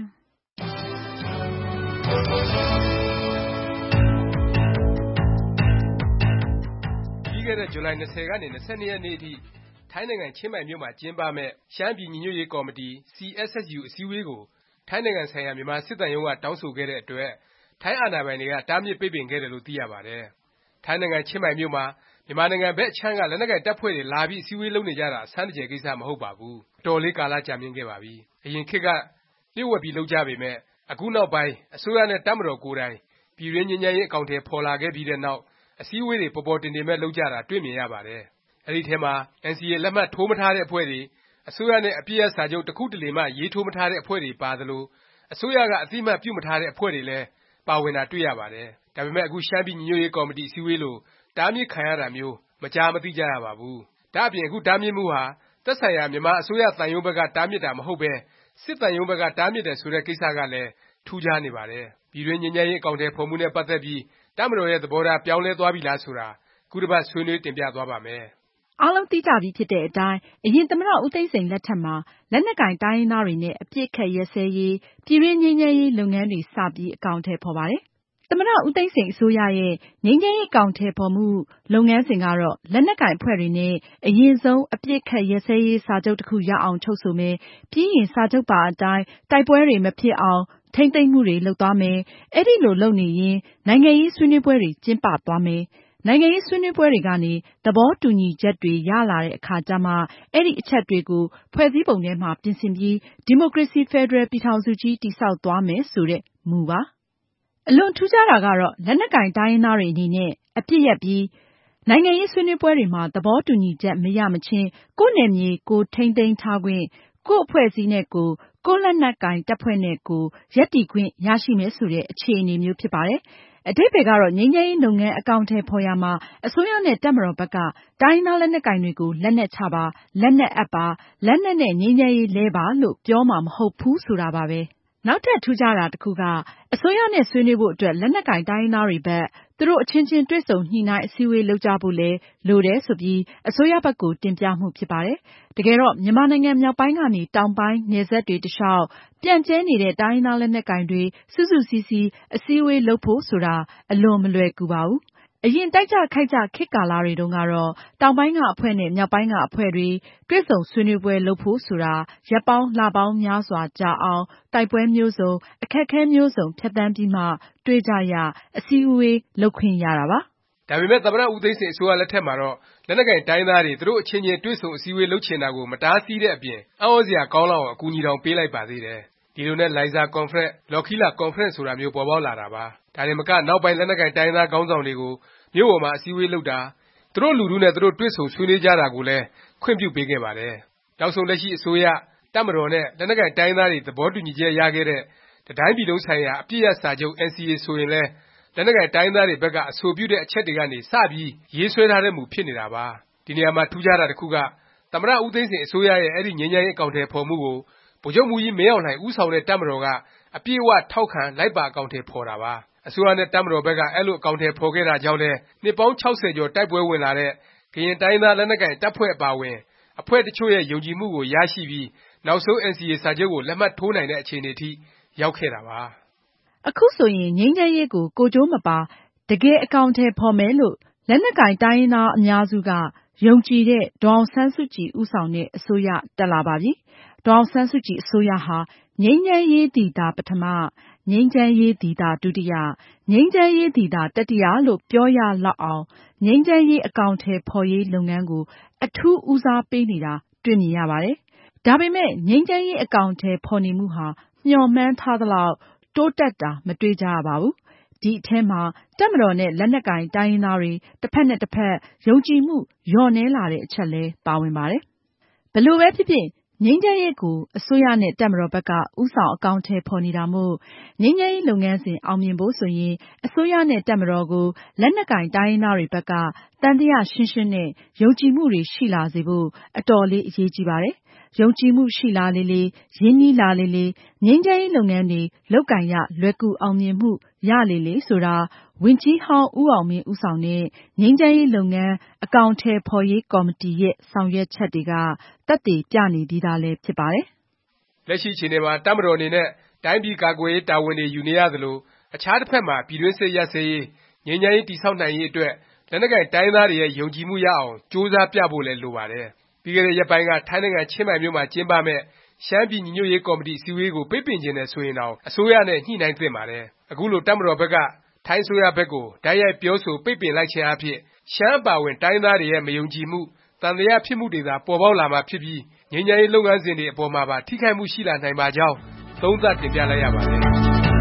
ပြီးခဲ့တဲ့ဇူလိုင်၂၀ကနေ၂၂ရက်နေ့အထိထိုင်းနိုင်ငံချင်းမိုင်မြို့မှာကျင်းပမဲ့ရှမ်းပြည်ညီညွတ်ရေးကော်မတီ စီ အက်စ် အက်စ် ယူ အစည်းအဝေးကိုထိုင်းနိုင်ငံဆိုင်ရာမြန်မာစစ်သံရုံးကတောင်းဆိုခဲ့တဲ့အတွက်ထိုင်းအာဏာပိုင်တွေကတားမြစ်ပိတ်ပင်ခဲ့တယ်လို့သိရပါတယ်။ထိုင်းနိုင်ငံချင်းမိုင်မြို့မှာမြန်မာနိုင်ငံဘက်အခြမ်းကလက်နက်ကိုင်တပ်ဖွဲ့တွေလာပြီးအစည်းအဝေးလုပ်နေကြတာအဆန်းတကြယ်ကိစ္စမဟုတ်ပါဘူး။အတော်လေးကာလကြာမြင့်ခဲ့ပါပြီ။အရင်ခေတ်ကလျှို့ဝှက်ပြီးလုပ်ကြပေမယ့်အခုနောက်ပိုင်းအစိုးရနဲ့တပ်မတော်ကိုယ်တိုင်ပြည်တွင်းငြိမ်းချမ်းရေးအကောင်အထည်ဖော်လာခဲ့ပြီးတဲ့နောက်အစည်းအဝေးတွေပေါ်ပေါ်တင်တင်ပဲလုပ်ကြတာတွေ့မြင်ရပါတယ်။အဲဒီထဲမှာ အန်စီအေ လက်မှတ်ထိုးမထားတဲ့အဖွဲ့တွေအစိုးရနဲ့အပစ်ရပ်စာချုပ်တစ်ခုတစ်လေမှရေးထိုးမထားတဲ့အဖွဲ့တွေပါသလိုအစိုးရကအသိအမှတ်ပြုမထားတဲ့အဖွဲ့တွေလည်းပါဝင်တာတွေ့ရပါတယ်။ဒါပေမဲ့အခုရှမ်းပြည်ညီညွတ်ရေးကော်မတီအစည်းအဝေးလို့တားမြစ်ခံရတာမျိုးမကြားမသိကြရပါဘူး။ဒါ့အပြင်အခုတားမြစ်မှုဟာသက်ဆိုင်ရာမြန်မာအစိုးရသံရုံးဘက်ကတားမြစ်တာမဟုတ်ပဲစစ်သံရုံးဘက်ကတားမြစ်တယ်ဆိုတဲ့ကိစ္စကလည်းထူးခြားနေပါတယ်။ပြည်တွင်းငြိမ်းချမ်းရေးအကောင်အထည်ဖော်မှုနဲ့ပတ်သက်ပြီးတပ်မတော်ရဲ့သဘောထားပြောင်းလဲသွားပြီလားဆိုတာခုတစ်ပတ်ဆွေးနွေးတင်ပြသွားပါမယ်။အားလုံးသိကြပြီးဖြစ်တဲ့အတိုင်းအရင်သမ္မတဦးသိန်းစိန်လက်ထက်မှာလက်နက်ကိုင်တိုင်းရင်းသားတွေနဲ့အပြစ်ခတ်ရက်စဲရေးပြည်တွင်းငြိမ်းချမ်းရေးလုပ်ငန်းတွေစပြီးအကောင်အထည်ဖော်ပါတယ်။သမ္မတဦးသိန်းစိန်အစိုးရရဲ့ငြိမ်းချမ်းရေးအကောင်အထည်ဖော်မှုလုပ်ငန်းစဉ်ကတော့လက်နက်ကိုင်အဖွဲ့တွေနဲ့အရင်ဆုံးအပြစ်ခတ်ရက်စဲရေးစာချုပ်တစ်ခုရအောင်ချုပ်ဆိုမယ်။ပြီးရင်စာချုပ်ပါအတိုင်းတိုက်ပွဲတွေမဖြစ်အောင်ထိန်းသိမ်းမှုတွေလုပ်သွားမယ်။အဲဒီလိုလုပ်နေရင်နိုင်ငံရေးဆွေးနွေးပွဲတွေကျင်းပသွားမယ်။နိုင်ငံရေးဆွေးနွေးပွဲတွေကနေသဘောတူညီချက်တွေရလာတဲ့အခါကျမှအဲဒီအချက်တွေကိုဖွဲ့စည်းပုံထဲမှာပြင်ဆင်ပြီးဒီမိုကရေစီဖက်ဒရယ်ပြည်ထောင်စုကြီးတည်ဆောက်သွားမယ်ဆိုတဲ့မူပါ။အလွန်ထူးခြားတာကတော့လက်နက်ကိုင်တိုင်းရင်းသားတွေအနေနဲ့အပစ်ရပ်ပြီးနိုင်ငံရေးဆွေးနွေးပွဲတွေမှာသဘောတူညီချက်မရမချင်းကိုယ့်နယ်မြေကိုထိန်းသိမ်းထားခွင့်ကိုယ့်အဖွဲ့အစည်းနဲ့ကိုကိုယ့်လက်နက်ကိုင်တပ်ဖွဲ့နဲ့ကိုရပ်တည်ခွင့်ရရှိမယ်ဆိုတဲ့အခြေအနေမျိုးဖြစ်ပါတယ်။အဓိပ္ပါယ်ကတော့ငြိမ်းချမ်းရေးလုပ်ငန်းအကောင်အထည်ဖော်ရာမှာအစိုးရနဲ့တပ်မတော်ဘက်ကတိုင်းရင်းသားလက်နက်ကိုင်တွေကိုလက်နက်ချပါလက်နက်အပ်ပါလက်နက်နဲ့ငြိမ်းချမ်းရေးလဲပါလို့ပြောမှာမဟုတ်ဘူးဆိုတာပါပဲ။နောက်ထပ်ထူးခြားတာတစ်ခုကအစိုးရနဲ့ဆွေးနွေးဖို့အတွက်လက်နက်ကိုင်တိုင်းရင်းသားတွေဘက်သူတို့အချင်းချင်းတွေ့ဆုံညှိနှိုင်းအစည်းအဝေးလုပ်ကြဖို့လဲလိုတယ်ဆိုပြီးအစိုးရဘက်ကိုတင်ပြမှုဖြစ်ပါတယ်။တကယ်တော့မြန်မာနိုင်ငံမြောက်ပိုင်းကနေတောင်ပိုင်းနယ်စပ်တွေတလျှောက်ပြန့်ကျဲနေတဲ့တိုင်းရင်းသားလက်နက်ကိုင်တွေစုစုစည်းစည်းအစည်းအဝေးလုပ်ဖို့ဆိုတာအလွန်မလွယ်ကူပါဘူး။အရင်တိုက်ကြခိုက်ကြခေတ်ကာလတွေတုန်းကတော့တောင်ပိုင်းကအဖွဲ့နဲ့မြောက်ပိုင်းကအဖွဲ့တွေတွေ့ဆုံဆွေးနွေးပွဲလုပ်ဖို့ဆိုတာရက်ပေါင်းလပေါင်းများစွာကြာအောင်တိုက်ပွဲမျိုးစုံအခက်အခဲမျိုးစုံဖြတ်သန်းပြီးမှတွေ့ကြရအစည်းအဝေးလုပ်ခွင့်ရတာပါ။ဒါပေမဲ့သမ္မတဦးသိန်းစိန်အစိုးရလက်ထက်မှာတော့လက်နက်ကိုင်တိုင်းသားတွေသူတို့အချင်းချင်းတွေ့ဆုံအစည်းအဝေးလုပ်ချင်တာကိုမတားဆီးတဲ့အပြင်အံ့ဩစရာကောင်းလောက်အောင်အကူအညီတောင်ပေးလိုက်ပါသေးတယ်။ဒီလိုနဲ့လိုင်ဇာကွန်ဖရင့်လော်ခီလာကွန်ဖရင့်ဆိုတာမျိုးပေါ်ပေါက်လာတာပါ။ဒါတင်မကနောက်ပိုင်းလက်နက်ကိုင်တိုင်းသားခေါင်းဆောင်တွေကိုမြို့ပေါ်မှာအစည်းအဝေးလုပ်တာသူတို့လူထုနဲ့သူတို့တွေ့ဆုံဆွေးနွေးကြတာကိုလည်းခွင့်ပြုပေးခဲ့ပါတယ်။နောက်ဆုံးလက်ရှိအစိုးရတပ်မတော်နဲ့လက်နက်ကိုင်တိုင်းသားတွေသဘောတူညီချက်ရခဲ့တဲ့တစ်တိုင်းပြည်လုံးဆိုင်ရာအပစ်ရပ်စာချုပ် အန်စီအေ ဆိုရင်လည်းလက်နက်ကိုင်တိုင်းသားတွေဘက်ကအဆိုပြုတဲ့အချက်တွေကနေစပြီးရေးဆွဲထားတဲ့မူဖြစ်နေတာပါ။ဒီနေရာမှာထူးခြားတာတစ်ခုကသမ္မတဦးသိန်းစိန်အစိုးရရဲ့အဲဒီငြိမ်းချမ်းရေးအကောင်အထည်ဖော်မှုကိုဗိုလ်ချုပ်မှူးကြီးမင်းအောင်လှိုင်ဦးဆောင်တဲ့တပ်မတော်ကအပြည့်အဝထောက်ခံလိုက်ပါအကောင်အထည်ဖော်တာပါ။အစိုးရနဲ့တပ်မတော်ဘက်ကအဲလိုအကောင်အထည်ဖော်ခဲ့တာကြောင့်လည်းနှစ်ပေါင်း၆ဆယ်ကျော်တိုက်ပွဲဝင်လာတဲ့ကရင်တိုင်းသားလက်နက်ကိုင်တပ်ဖွဲ့အပါအဝင်အဖွဲ့တချို့ရဲ့ယုံကြည်မှုကိုရရှိပြီးနောက်ဆုံး အန်စီအေ စာချုပ်ကိုလက်မှတ်ထိုးနိုင်တဲ့အခြေအနေအထိရောက်ခဲ့တာပါ။အခုဆိုရင်ငြိမ်းချမ်းရေးကိုကိုယ်ကျိုးမပါတကယ်အကောင်အထည်ဖော်မယ်လို့လက်နက်ကိုင်တိုင်းရင်းသားအများစုကယုံကြည်တဲ့ဒေါ်အောင်ဆန်းစုကြည်ဦးဆောင်တဲ့အစိုးရတက်လာပါပြီ။ဒေါ်အောင်ဆန်းစုကြည်အစိုးရဟာငြိမ်းချမ်းရေးသည်သာပထမငြိမ်းချမ်းရေးသည်သာဒုတိယငြိမ်းချမ်းရေးသည်သာတတိယလို့ပြောရလောက်အောင်ငြိမ်းချမ်းရေးအကောင်အထည်ဖော်ရေးလုပ်ငန်းကိုအထူးဦးစားပေးနေတာတွေ့မြင်ရပါတယ်။ဒါပေမဲ့ငြိမ်းချမ်းရေးအကောင်အထည်ဖော်နေမှုဟာမျှော်မှန်းထားသလောက်တိုးတက်တာမတွေ့ကြရပါဘူး။ဒီအထဲမှာတပ်မတော်နဲ့လက်နက်ကိုင်တိုင်းရင်းသားတွေတစ်ဖက်နဲ့တစ်ဖက်ယုံကြည်မှုလျော့နည်းလာတဲ့အချက်လည်းပါဝင်ပါတယ်။ဘယ်လိုပဲဖြစ်ဖြစ်ငြိမ်းချမ်းရေးကိုအစိုးရနဲ့တပ်မတော်ဘက်ကဦးဆောင်အကောင်အထည်ဖော်နေတာမို့ငြိမ်းချမ်းရေးလုပ်ငန်းစဉ်အောင်မြင်ဖို့ဆိုရင်အစိုးရနဲ့တပ်မတော်ကိုလက်နက်ကိုင်တိုင်းရင်းသားတွေဘက်ကသံသယရှင်းရှင်းနဲ့ယုံကြည်မှုတွေရှိလာစေဖို့အတော်လေးအရေးကြီးပါတယ်။ယုံကြည်မှုရှိလာလေလေရင်းနှီးလာလေလေငြိမ်းချမ်းရေးလုပ်ငန်းတွေလုပ်ကိုင်ရလွယ်ကူအောင်မြင်မှုရလေလေဆိုတာဝန်ကြီးဟောင်းဦးအောင်မင်းဦးဆောင်တဲ့ငြိမ်းချမ်းရေးလုပ်ငန်းအကောင်အထည်ဖော်ရေးကော်မတီရဲ့ဆောင်ရွက်ချက်တွေကသက်သေပြနေပြီးသားလည်းဖြစ်ပါတယ်။လက်ရှိအခြေအနေမှာတပ်မတော်အနေနဲ့တိုင်းပြည်ကာကွယ်ရေးတာဝန်တွေယူနေရသလိုအခြားတစ်ဖက်မှာပြည်တွင်းစစ်ရပ်စဲရေးငြိမ်းချမ်းရေးတည်ဆောက်နိုင်ရေးအတွက်လက်နက်ကိုင်တိုင်းသားတွေရဲ့ယုံကြည်မှုရအောင်ကြိုးစားပြဖို့လည်းလိုပါတယ်။ပြီးခဲ့တဲ့ရက်ပိုင်းကထိုင်းနိုင်ငံချင်းမိုင်မြို့မှာကျင်းပမဲ့ရှမ်းပြည်ညီညွတ်ရေးကော်မတီအစည်းအဝေးကိုပိတ်ပင်ခြင်းနဲ့ဆိုရင်တောင်အစိုးရနဲ့ညှိနှိုင်းသင့်ပါတယ်။အခုလိုတပ်မတော်ဘက်ကထိုင်းအစိုးရဘက်ကိုတိုက်ရိုက်ပြောဆိုပိတ်ပင်လိုက်ခြင်းအဖြစ်ရှမ်းအပါဝင်တိုင်းသားတွေရဲ့မယုံကြည်မှုသံသယဖြစ်မှုတွေသာပေါ်ပေါက်လာမှာဖြစ်ပြီးငြိမ်းချမ်းရေးလုပ်ငန်းစဉ်တွေအပေါ်မှာပါထိခိုက်မှုရှိလာနိုင်ပါကြောင်းသုံးသပ်တင်ပြလိုက်ရပါတယ်။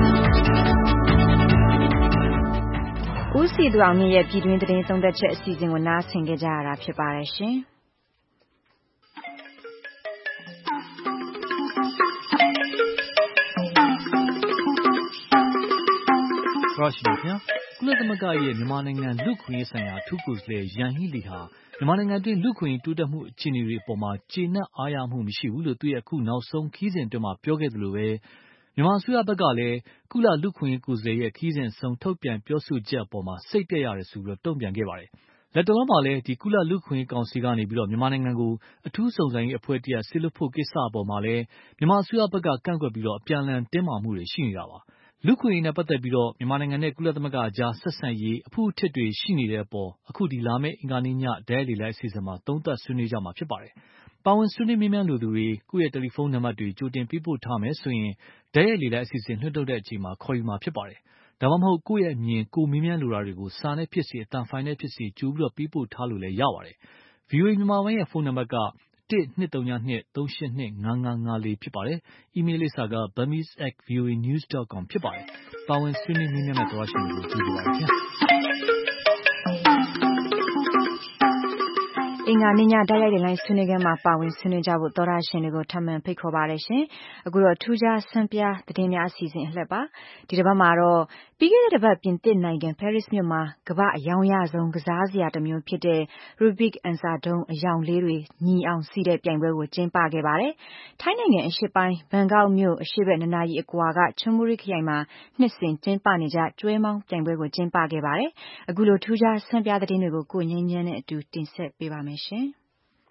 ဦးစည်သူအောင်မြင့်ရဲ့ပြည်တွင်းသတင်းသုံးသပ်ချက်အစီအစဉ်ကိုနားဆင်ကြကြရတာဖြစ်ပါတယ်ရှင်။ရရှိတယ်ခင်ဗျာကုလသမဂ္ဂရဲ့မြန်မာနိုင်ငံလူ့ခွင့်ရေးဆိုင်ရာအထူးကိုယ်စားလှယ်ယန်ဟီလီဟာမြန်မာနိုင်ငံတွင်လူ့ခွင့်ရေးတိုးတက်မှုအခြေအနေတွေအပေါ်မှာကျေနပ်အားရမှုမရှိဘူးလို့သူရဲ့အခုနောက်ဆုံးခီးစဉ်အတွင်းမှာပြောခဲ့သလိုပဲမြန်မာအစိုးရဘက်ကလည်းကုလလူ့ခွင့်ရေးကိုယ်စားလှယ်ရဲ့ခီးစဉ်ဆုံးထုတ်ပြန်ပြောဆိုချက်အပေါ်မှာစိတ်ပြည့်ရတယ်ဆိုပြီးတုံ့ပြန်ခဲ့ပါတယ်။လက်တလုံးမှာလည်းဒီကုလလူ့ခွင့်ရေးကောင်စီကနေပြီးတော့မြန်မာနိုင်ငံကိုအထူးစုံစမ်းရေးအဖွဲ့တရဆီလွတ်ဖို့ကိစ္စအပေါ်မှာလည်းမြန်မာအစိုးရဘက်ကကန့်ကွက်ပြီးတော့အပြန်အလှန်တင်းမာမှုတွေရှိနေတာပါ။လူ့ခွင့်ရေးနဲ့ပတ်သက်ပြီးတော့မြန်မာနိုင်ငံနဲ့ကုလသမဂ္ဂအကြားဆက်ဆံရေးအဖုအထစ်တွေရှိနေတဲ့အပေါ်အခုဒီလာမယ့်အင်္ဂါနေ့ညဒဲလီလိုက်အစီအစဉ်မှာသုံးသပ်ဆွေးနွေးကြမှာဖြစ်ပါတယ်။ပါဝင်ဆွေးနွေးမေးမြန်းလိုသူတွေကိုယ့်ရဲ့တယ်လီဖုန်းနံပါတ်တွေကြိုတင်ပေးပို့ထားမယ်ဆိုရင်ဒဲရဲ့လီလိုက်အစီအစဉ်လွှင့်ထုတ်တဲ့အချိန်မှာခေါ်ယူမှာဖြစ်ပါတယ်။ဒါမှမဟုတ်ကိုယ့်ရဲ့အမြင်ကိုမေးမြန်းလိုတာတွေကိုစာနဲ့ဖြစ်စေအသံဖိုင်နဲ့ဖြစ်စေကြိုပြီးတော့ပေးပို့ထားလို့လည်းရပါတယ်။ ဗီအိုအေမြန်မာပိုင်းရဲ့ဖုန်းနံပါတ်ကတစ်နှစ်သုံးညနှစ်သုံးရှစ်နှစ်ငါးငါးငါးလေးဖြစ်ပါတယ်။ အီးမေးလ်လိပ်စာက burmese at voanews dot com ဖြစ်ပါတယ်။ပါဝင်ဆွေးနွေးမေးမြန်းတဲ့သောတရှင်တွေကိုကျေးဇူးပါခင်ဗျာ။အင်္ဂါနေ့ညတိုက်ရိုက်လိုင်းဆွေးနွေးခန်းမှာပါဝင်ဆွေးနွေးကြဖို့သောတရှင်တွေကိုထပ်မံဖိတ်ခေါ်ပါတယ်ရှင်။အခုတော့ထူးခြားဆန်းပြသတင်းများအစီအစဉ်အလှည့်ပါ။ဒီတစ်ပတ်မှာတော့ပြီးခဲ့တဲ့တစ်ပတ်ပြင်သစ်နိုင်ငံပဲရစ်မြို့မှာကမ္ဘာအယောင်ရဆုံးကစားစရာတစ်မျိုးဖြစ်တဲ့ Rubik အန်စာဒုံးအယောင်လေးတွေညီအောင်စီးတဲ့ပြိုင်ပွဲကိုကျင်းပခဲ့ပါတယ်။ထိုင်းနိုင်ငံအရှေ့ပိုင်းဘန်ကောက်မြို့အရှေ့ဘက်နှစ်နာရီအကွာကချွန်ဘူရီခရိုင်မှာနှစ်စဉ်ကျင်းပနေကြကျွဲမောင်းပြိုင်ပွဲကိုကျင်းပခဲ့ပါတယ်။အခုလိုထူးခြားဆန်းပြသတင်းတွေကိုကိုငြိမ်းချမ်းနဲ့အတူတင်ဆက်ပေးပါမယ်ရှင်။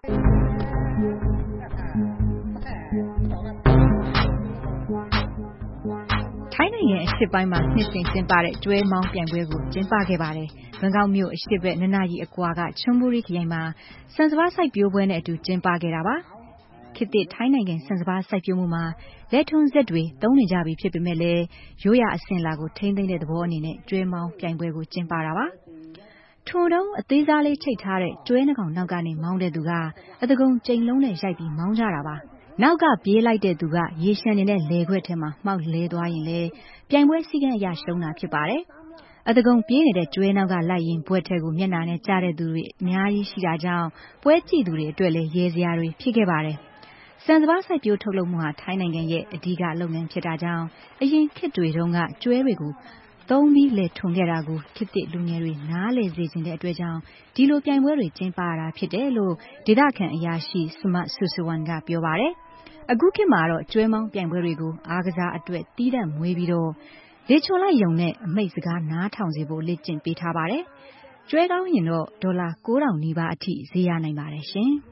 ထိုင်းနိုင်ငံအရှေ့ပိုင်းမှာနှစ်စဉ်ကျင်းပတဲ့ကျွဲမောင်းပြိုင်ပွဲကိုကျင်းပခဲ့ပါတယ်။ဘန်ကောက်မြို့အရှေ့ဘက်နှစ်နာရီအကွာကချွန်ဘူရီခရိုင်မှာဆန်စပါးစိုက်ပျိုးပွဲနဲ့အတူကျင်းပခဲ့တာပါ။ခေတ်သစ်ထိုင်းနိုင်ငံဆန်စပါးစိုက်ပျိုးမှုမှာလက်ထွန်းဆက်တွေသုံးနေကြပြီဖြစ်ပေမဲ့လည်းရိုးရာအစဉ်အလာကိုထိန်းသိမ်းတဲ့သဘောအနေနဲ့ကျွဲမောင်းပြိုင်ပွဲကိုကျင်းပတာပါ။ထွန်တုံးအသေးစားလေးချိတ်ထားတဲ့ကျွဲနှကောင်နောက်ကနေမောင်းတဲ့သူကအတကုံကြိမ်လုံးနဲ့ရိုက်ပြီးမောင်းကြတာပါ။နောက်ကပြေးလိုက်တဲ့သူကရေရှမ်းနေတဲ့လေခွက်ထဲမှာမှောက်လဲသွားရင်လေပြိုင်ပွဲစည်းကမ်းအရရှုံးတာဖြစ်ပါတယ်။အတကုံပြေးနေတဲ့ကျွဲနောက်ကလိုက်ရင်ဘွက်ထဲကိုမျက်နှာနဲ့ကြားတဲ့သူတွေအများကြီးရှိတာကြောင့်ပွဲကြည့်သူတွေအတွက်လည်းရဲစရာတွေဖြစ်ခဲ့ပါတယ်။ဆန်စပါးစိုက်ပျိုးထုတ်လုပ်မှုဟာထိုင်းနိုင်ငံရဲ့အဓိကလုပ်ငန်းဖြစ်တာကြောင့်အရင်ခေတ်တွေတုန်းကကျွဲတွေကိုသုံးပြီးလေထွန်ခဲ့တာကိုခေတ်သစ်လူငယ်တွေနားလည်စေချင်တဲ့အတွက်ကြောင့်ဒီလိုပြိုင်ပွဲတွေကျင်းပရတာဖြစ်တယ်လို့ဒေသခံအရာရှိစမတ်ဆူဆူဝန်ကပြောပါတယ်။အခုခေတ်မှာတော့ကျွဲမောင်းပြိုင်ပွဲတွေကိုအားကစားအတွက်တီးတန့်မွေးပြီးတော့လေချွန်လိုက်ယုံနဲ့အမိတ်စကားနားထောင်စေဖို့လေ့ကျင့်ပေးထားပါတယ်။ကျွဲကောင်းရင်တော့ဒေါ်လာကိုးထောင်နီးပါးအထိဈေးရနိုင်ပါတယ်ရှင်။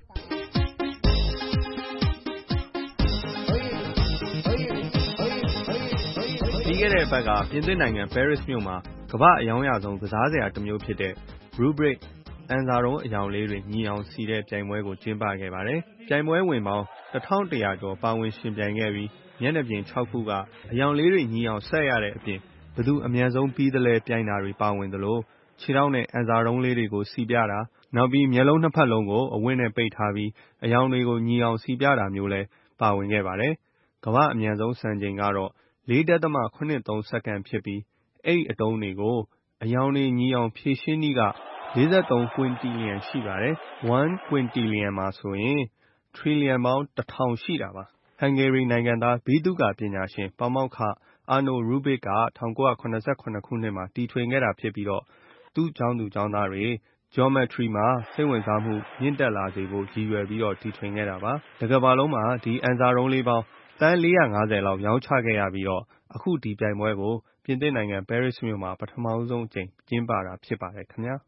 ပြီးခဲ့တဲ့အပတ်ကပြင်သစ်နိုင်ငံပဲရစ်မြို့မှာကမ္ဘာအယောင်ရဆုံးကစားစရာတစ်မျိုးဖြစ်တဲ့ Rubik အန်စာဒုံးအယောင်လေးတွေညီအောင်စီတဲ့ပြိုင်ပွဲကိုကျင်းပခဲ့ပါတယ်။ပြိုင်ပွဲဝင်ပေါင်းတစ်ထောင်တစ်ရာကျော်ပါဝင်ရှင်ပြိုင်ခဲ့ပြီးမျက်နှာပြင်ခြောက်ခုကအယောင်လေးတွေညီအောင်ဆက်ရတဲ့အပြင်ဘယ်သူအမြန်ဆုံးပြီးသလဲပြိုင်တာတွေပါဝင်သလိုခြေထောက်နဲ့အန်စာဒုံးလေးတွေကိုစီပြတာနောက်ပြီးမျက်လုံးနှစ်ဖက်လုံးကိုအဝတ်နဲ့ပိတ်ထားပြီးအယောင်တွေကိုညီအောင်စီပြတာမျိုးလည်းပါဝင်ခဲ့ပါတယ်။ကမ္ဘာအမြန်ဆုံးစံချိန်ကတော့ လေးဒသမ ခုနှစ်သုံး စက္ကန့်ဖြစ်ပြီးအဲ့ဒီအတုံးတွေကိုအယောင်တွေညီအောင်ဖြည့်ရှင်းနည်းကလေးဆယ့်သုံးကွင်းတီလီယံရှိပါတယ်။တစ်ကွင်းတီလီယံမှာဆိုရင်ထရီလီယံပေါင်းတစ်ထောင်ရှိတာပါ။ဟန်ဂေရီနိုင်ငံသားဗိသုကာပညာရှင်ပါမောက္ခအာနိုရူဘစ်က၁၉၇၇ခုနှစ်မှာတီထွင်ခဲ့တာဖြစ်ပြီးတော့သူ့ကျောင်းသူကျောင်းသားတွေ geometry မှာစိတ်ဝင်စားမှုမြင့်တက်လာစေဖို့ရည်ရွယ်ပြီးတော့တီထွင်ခဲ့တာပါ။တကမ္ဘာလုံးမှာဒီ answer တုံးလေးပေါင်းသန်းလေးရာငါးဆယ်လောက်ရောင်းချခဲ့ရပြီးတော့အခုဒီပြိုင်ပွဲကိုပြင်သစ်နိုင်ငံ Paris မြို့မှာပထမဆုံးအကြိမ်ကျင်းပတာဖြစ်ပါတယ်ခင်ဗျာ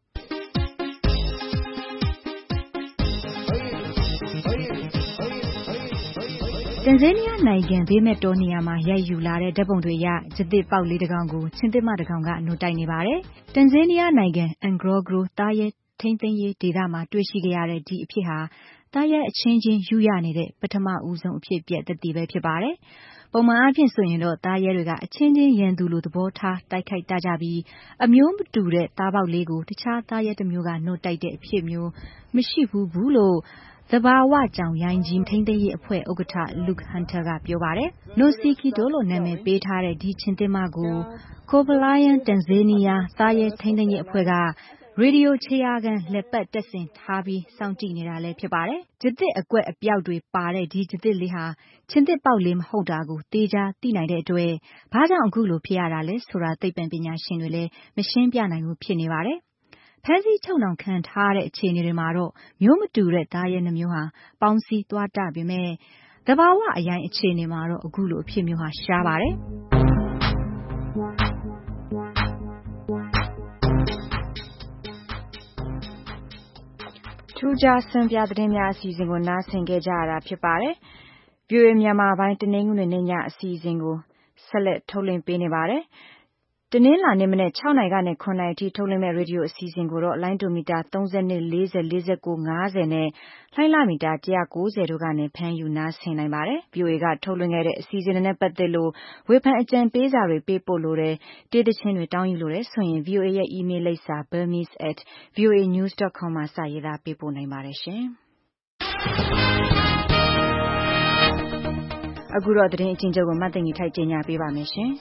တန်ဇန်နီးယားနိုင်ငံဘေးမဲ့တောနေရာမှာရိုက်ယူလာတဲ့ဓာတ်ပုံတွေအရကျသစ်ပေါက်လေးတစ်ကောင်ကိုချင်းသစ်မတစ်ကောင်ကနှုတ်တိုက်နေပါတယ်။တန်ဇန်နီးယားနိုင်ငံအန်ဂရိုဂရိုသားရဲထိမ့်သိမ်းရေးဒေသမှာတွေ့ရှိခဲ့ရတဲ့ဒီအဖြစ်ဟာသားရဲအချင်းချင်းယူရနေတဲ့ပထမဦးဆုံးအဖြစ်ပြက်သက်တည်ပဲဖြစ်ပါတယ်။ပုံမှန်အားဖြင့်ဆိုရင်တော့သားရဲတွေကအချင်းချင်းရန်သူလိုသဘောထားတိုက်ခိုက်တကြပြီးအမျိုးမတူတဲ့သားပေါက်လေးကိုတခြားသားရဲတစ်မျိုးကနှုတ်တိုက်တဲ့အဖြစ်မျိုးမရှိဘူးဘူးလို့သဘာဝကြောင်ရိုင်းကြီးထိမ့်သိမ်းရေးအဖွဲ့ဥက္ကဋ္ဌ Luke Hunter ကပြောပါတယ်။ Nosikito လို့နာမည်ပေးထားတဲ့ဒီချင်းသစ်မကို Kovalayan Tanzania သားရဲထိမ့်သိမ်းရေးအဖွဲ့ကရေဒီယိုခြေရာခံလက်ပတ်တက်ဆင်ထားပြီးစောင့်ကြည့်နေတာလည်းဖြစ်ပါတယ်။ကျသစ်အကွက်အပြောက်တွေပါတဲ့ဒီကျသစ်လေးဟာချင်းသစ်ပေါက်လေးမဟုတ်တာကိုသေချာသိနိုင်တဲ့အတွက်ဘာကြောင့်အခုလိုဖြစ်ရတာလဲဆိုတာသိပ္ပံပညာရှင်တွေလည်းမရှင်းပြနိုင်ဘူးဖြစ်နေပါတယ်။ဖမ်းဆီးချုပ်နှောင်ခံထားတဲ့အခြေအနေတွေမှာတော့မျိုးမတူတဲ့သားရဲနှမျိုးဟာပေါင်းစည်းသွားတပေမဲ့သဘာဝအရင်အခြေအနေမှာတော့အခုလိုအဖြစ်မျိုးဟာရှားပါတယ်ထူးခြားဆန်းပြသတင်းများအစီအစဉ်ကိုနားဆင်ကြကြရတာဖြစ်ပါတယ်။ ဗီအိုအေမြန်မာပိုင်းတနင်္ဂနွေနေ့ညအစီအစဉ်ကိုဆက်လက်ထုတ်လွှင့်ပေးနေပါတယ်။တနင်္လာနေ့မနေ့၆နာရီကနေခုနှစ်နာရီအထိထုတ်လွှင့်မဲ့ရေဒီယိုအစီအစဉ်ကိုတော့လိုင်းဒိုမီတာသုံး၂ ၄၀ ၄၉ ၅၀နဲ့လှိုင်းလမီတာ၁၉၀တို့ကနေဖမ်းယူနားဆင်နိုင်ပါတယ်။ ဗီအိုအေကထုတ်လွှင့်ခဲ့တဲ့အစီအစဉ်တွေနဲ့ပတ်သက်လို့ဝေဖန်အကြံပေးစာတွေပေးပို့လိုတယ်တေးသချင်းတွေတောင်းယူလိုတယ်ဆိုရင် ဗီအိုအေရဲ့ email လိပ်စာ burmese at voanews dot com မှာစာရေးသားပေးပို့နိုင်ပါတယ်ရှင်။အခုတော့သတင်းအချင်းချုပ်ကိုမတ်သိင်ကြီးထိုက်ကြေညာပေးပါမယ်ရှင်။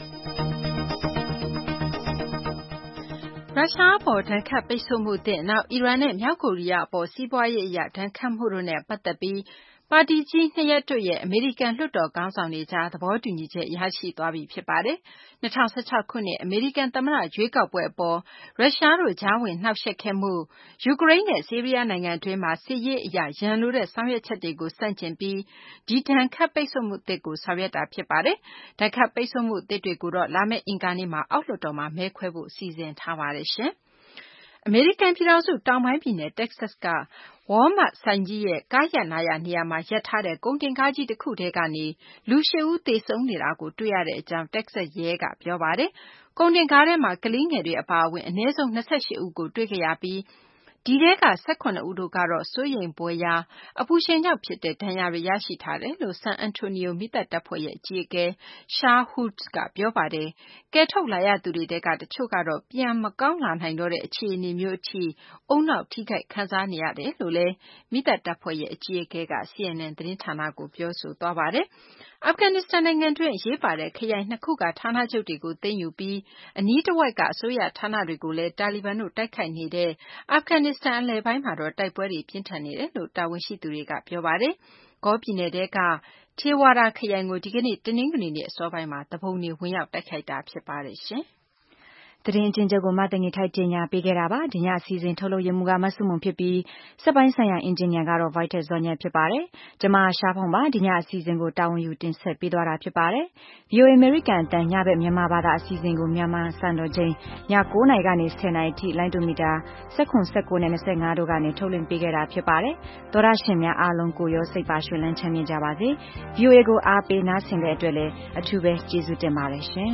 ရုရှားအပေါ်ဒဏ်ခတ်ပိတ်ဆို့မှုသစ်နောက်အီရန်နဲ့မြောက်ကိုရီးယားအပေါ်စီးပွားရေးအရဒဏ်ခတ်မှုတို့နဲ့ပတ်သက်ပြီးပါတီကြီးနှစ်ရပ်တို့ရဲ့အမေရိကန်လွှတ်တော်ခေါင်းဆောင်တွေကြားသဘောတူညီချက်ရရှိသွားပြီဖြစ်ပါတယ်။၂၀၁၆ခုနှစ်အမေရိကန်သမ္မတရွေးကောက်ပွဲအပေါ်ရုရှားတို့ကြားဝင်နှောက်ယှက်ခဲ့မှုယူကရိန်းနဲ့ဆီးရီးယားနိုင်ငံတွင်းမှာစစ်ရေးအရရန်လိုတဲ့ဆောင်ရွက်ချက်တွေကိုဆန့်ကျင်ပြီးဒီဒဏ်ခတ်ပိတ်ဆို့မှုသစ်ကိုဆောင်ရွက်တာဖြစ်ပါတယ်။ဒဏ်ခတ်ပိတ်ဆို့မှုသစ်တွေကိုတော့လာမယ့်အင်္ဂါနေ့မှာအောက်လွှတ်တော်မှာမဲခွဲဖို့စီစဉ်ထားပါတယ်ရှင်။အမေရိကန်ပြည်ထောင်စုတောင်ပိုင်းပြည်နယ်တက္ကဆက်က Walmart ဆိုင်ကြီးရဲ့ကားရပ်နားရာနေရာမှာရပ်ထားတဲ့ကုန်တင်ကားကြီးတစ်ခုထဲကနေလူရှစ်ဦးသေဆုံးနေတာကိုတွေ့ရတဲ့အကြောင်းတက္ကဆက်ရဲကပြောပါတယ်။ကုန်တင်ကားထဲမှာကလေးငယ်တွေအပါအဝင်အနည်းဆုံး၂၈ဦးကိုတွေ့ကြရပြီးဒီထဲက၁၇ဦးတို့ကတော့စိုးရိမ်ဖွယ်ရာအပူချိန်ကြောင့်ဖြစ်တဲ့ဒဏ်ရာတွေရရှိထားတယ်လို့ San Antonio မီးသတ်တပ်ဖွဲ့ရဲ့အကြီးအကဲ Shar Hood ကပြောပါတယ်။ကယ်ထုတ်လာရသူတွေထဲကတချို့ကတော့ပြန်မကောင်းလာနိုင်တော့တဲ့အခြေအနေမျိုးအထိဦးနှောက်ထိခိုက်ခံစားနေရတယ်လို့လည်းမီးသတ်တပ်ဖွဲ့ရဲ့အကြီးအကဲက C N N သတင်းဌာနကိုပြောဆိုသွားပါတယ်။အာဖဂန်နစ္စတန်နိုင်ငံတွင်းအရေးပါတဲ့ခရိုင်နှစ်ခုကဌာနချုပ်တွေကိုသိမ်းယူပြီးအနီးတစ်ဝိုက်ကအစိုးရဌာနတွေကိုလည်းတာလီဘန်တို့တိုက်ခိုက်နေတဲ့အာဖဂန်နစ္စတန်အလယ်ပိုင်းမှာတော့တိုက်ပွဲတွေပြင်းထန်နေတယ်လို့တာဝန်ရှိသူတွေကပြောပါတယ်။ဂေါပြည်နယ်ထဲကထေဝါရာခရိုင်ကိုဒီကနေ့တနင်္ဂနွေနေ့အစောပိုင်းမှာတဘုံတွေဝင်ရောက်တိုက်ခိုက်တာဖြစ်ပါတယ်ရှင်။သတင်းအချင်းချုပ်ကိုမသိင်္ဂီထိုက်ကြေညာပေးခဲ့တာပါဒီညအစီအစဉ်ထုတ်လုပ်ရမှုကမဆုမွန်ဖြစ်ပြီးစက်ပိုင်းဆိုင်ရာအင်ဂျင်နီယာကတော့ Vital ဇော်ညက်ဖြစ်ပါတယ်ကျမရှားဖုံပါဒီညအစီအစဉ်ကိုတာဝန်ယူတင်ဆက်ပေးသွားတာဖြစ်ပါတယ် ဗီအိုအေ American အတန်ညဘက်မြန်မာဘာသာအစီအစဉ်ကိုမြန်မာစံတော်ချိန်ည၉နာရီကနေ၁၀နာရီအထိလိုင်းဒိုမီတာ၁၇ ၁၉နဲ့၂၅တို့ကနေထုတ်လွှင့်ပေးခဲ့တာဖြစ်ပါတယ်သောရရှင်များအားလုံးကိုရောစိတ်ပါရွှင်လန်းချမ်းမြေ့ကြပါစေ ဗီအိုအေ ကိုအားပေးနားဆင်တဲ့အတွက်လည်းအထူးပဲကျေးဇူးတင်ပါတယ်ရှင်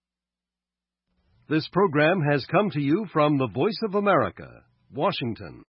This program has come to you from the Voice of America, Washington.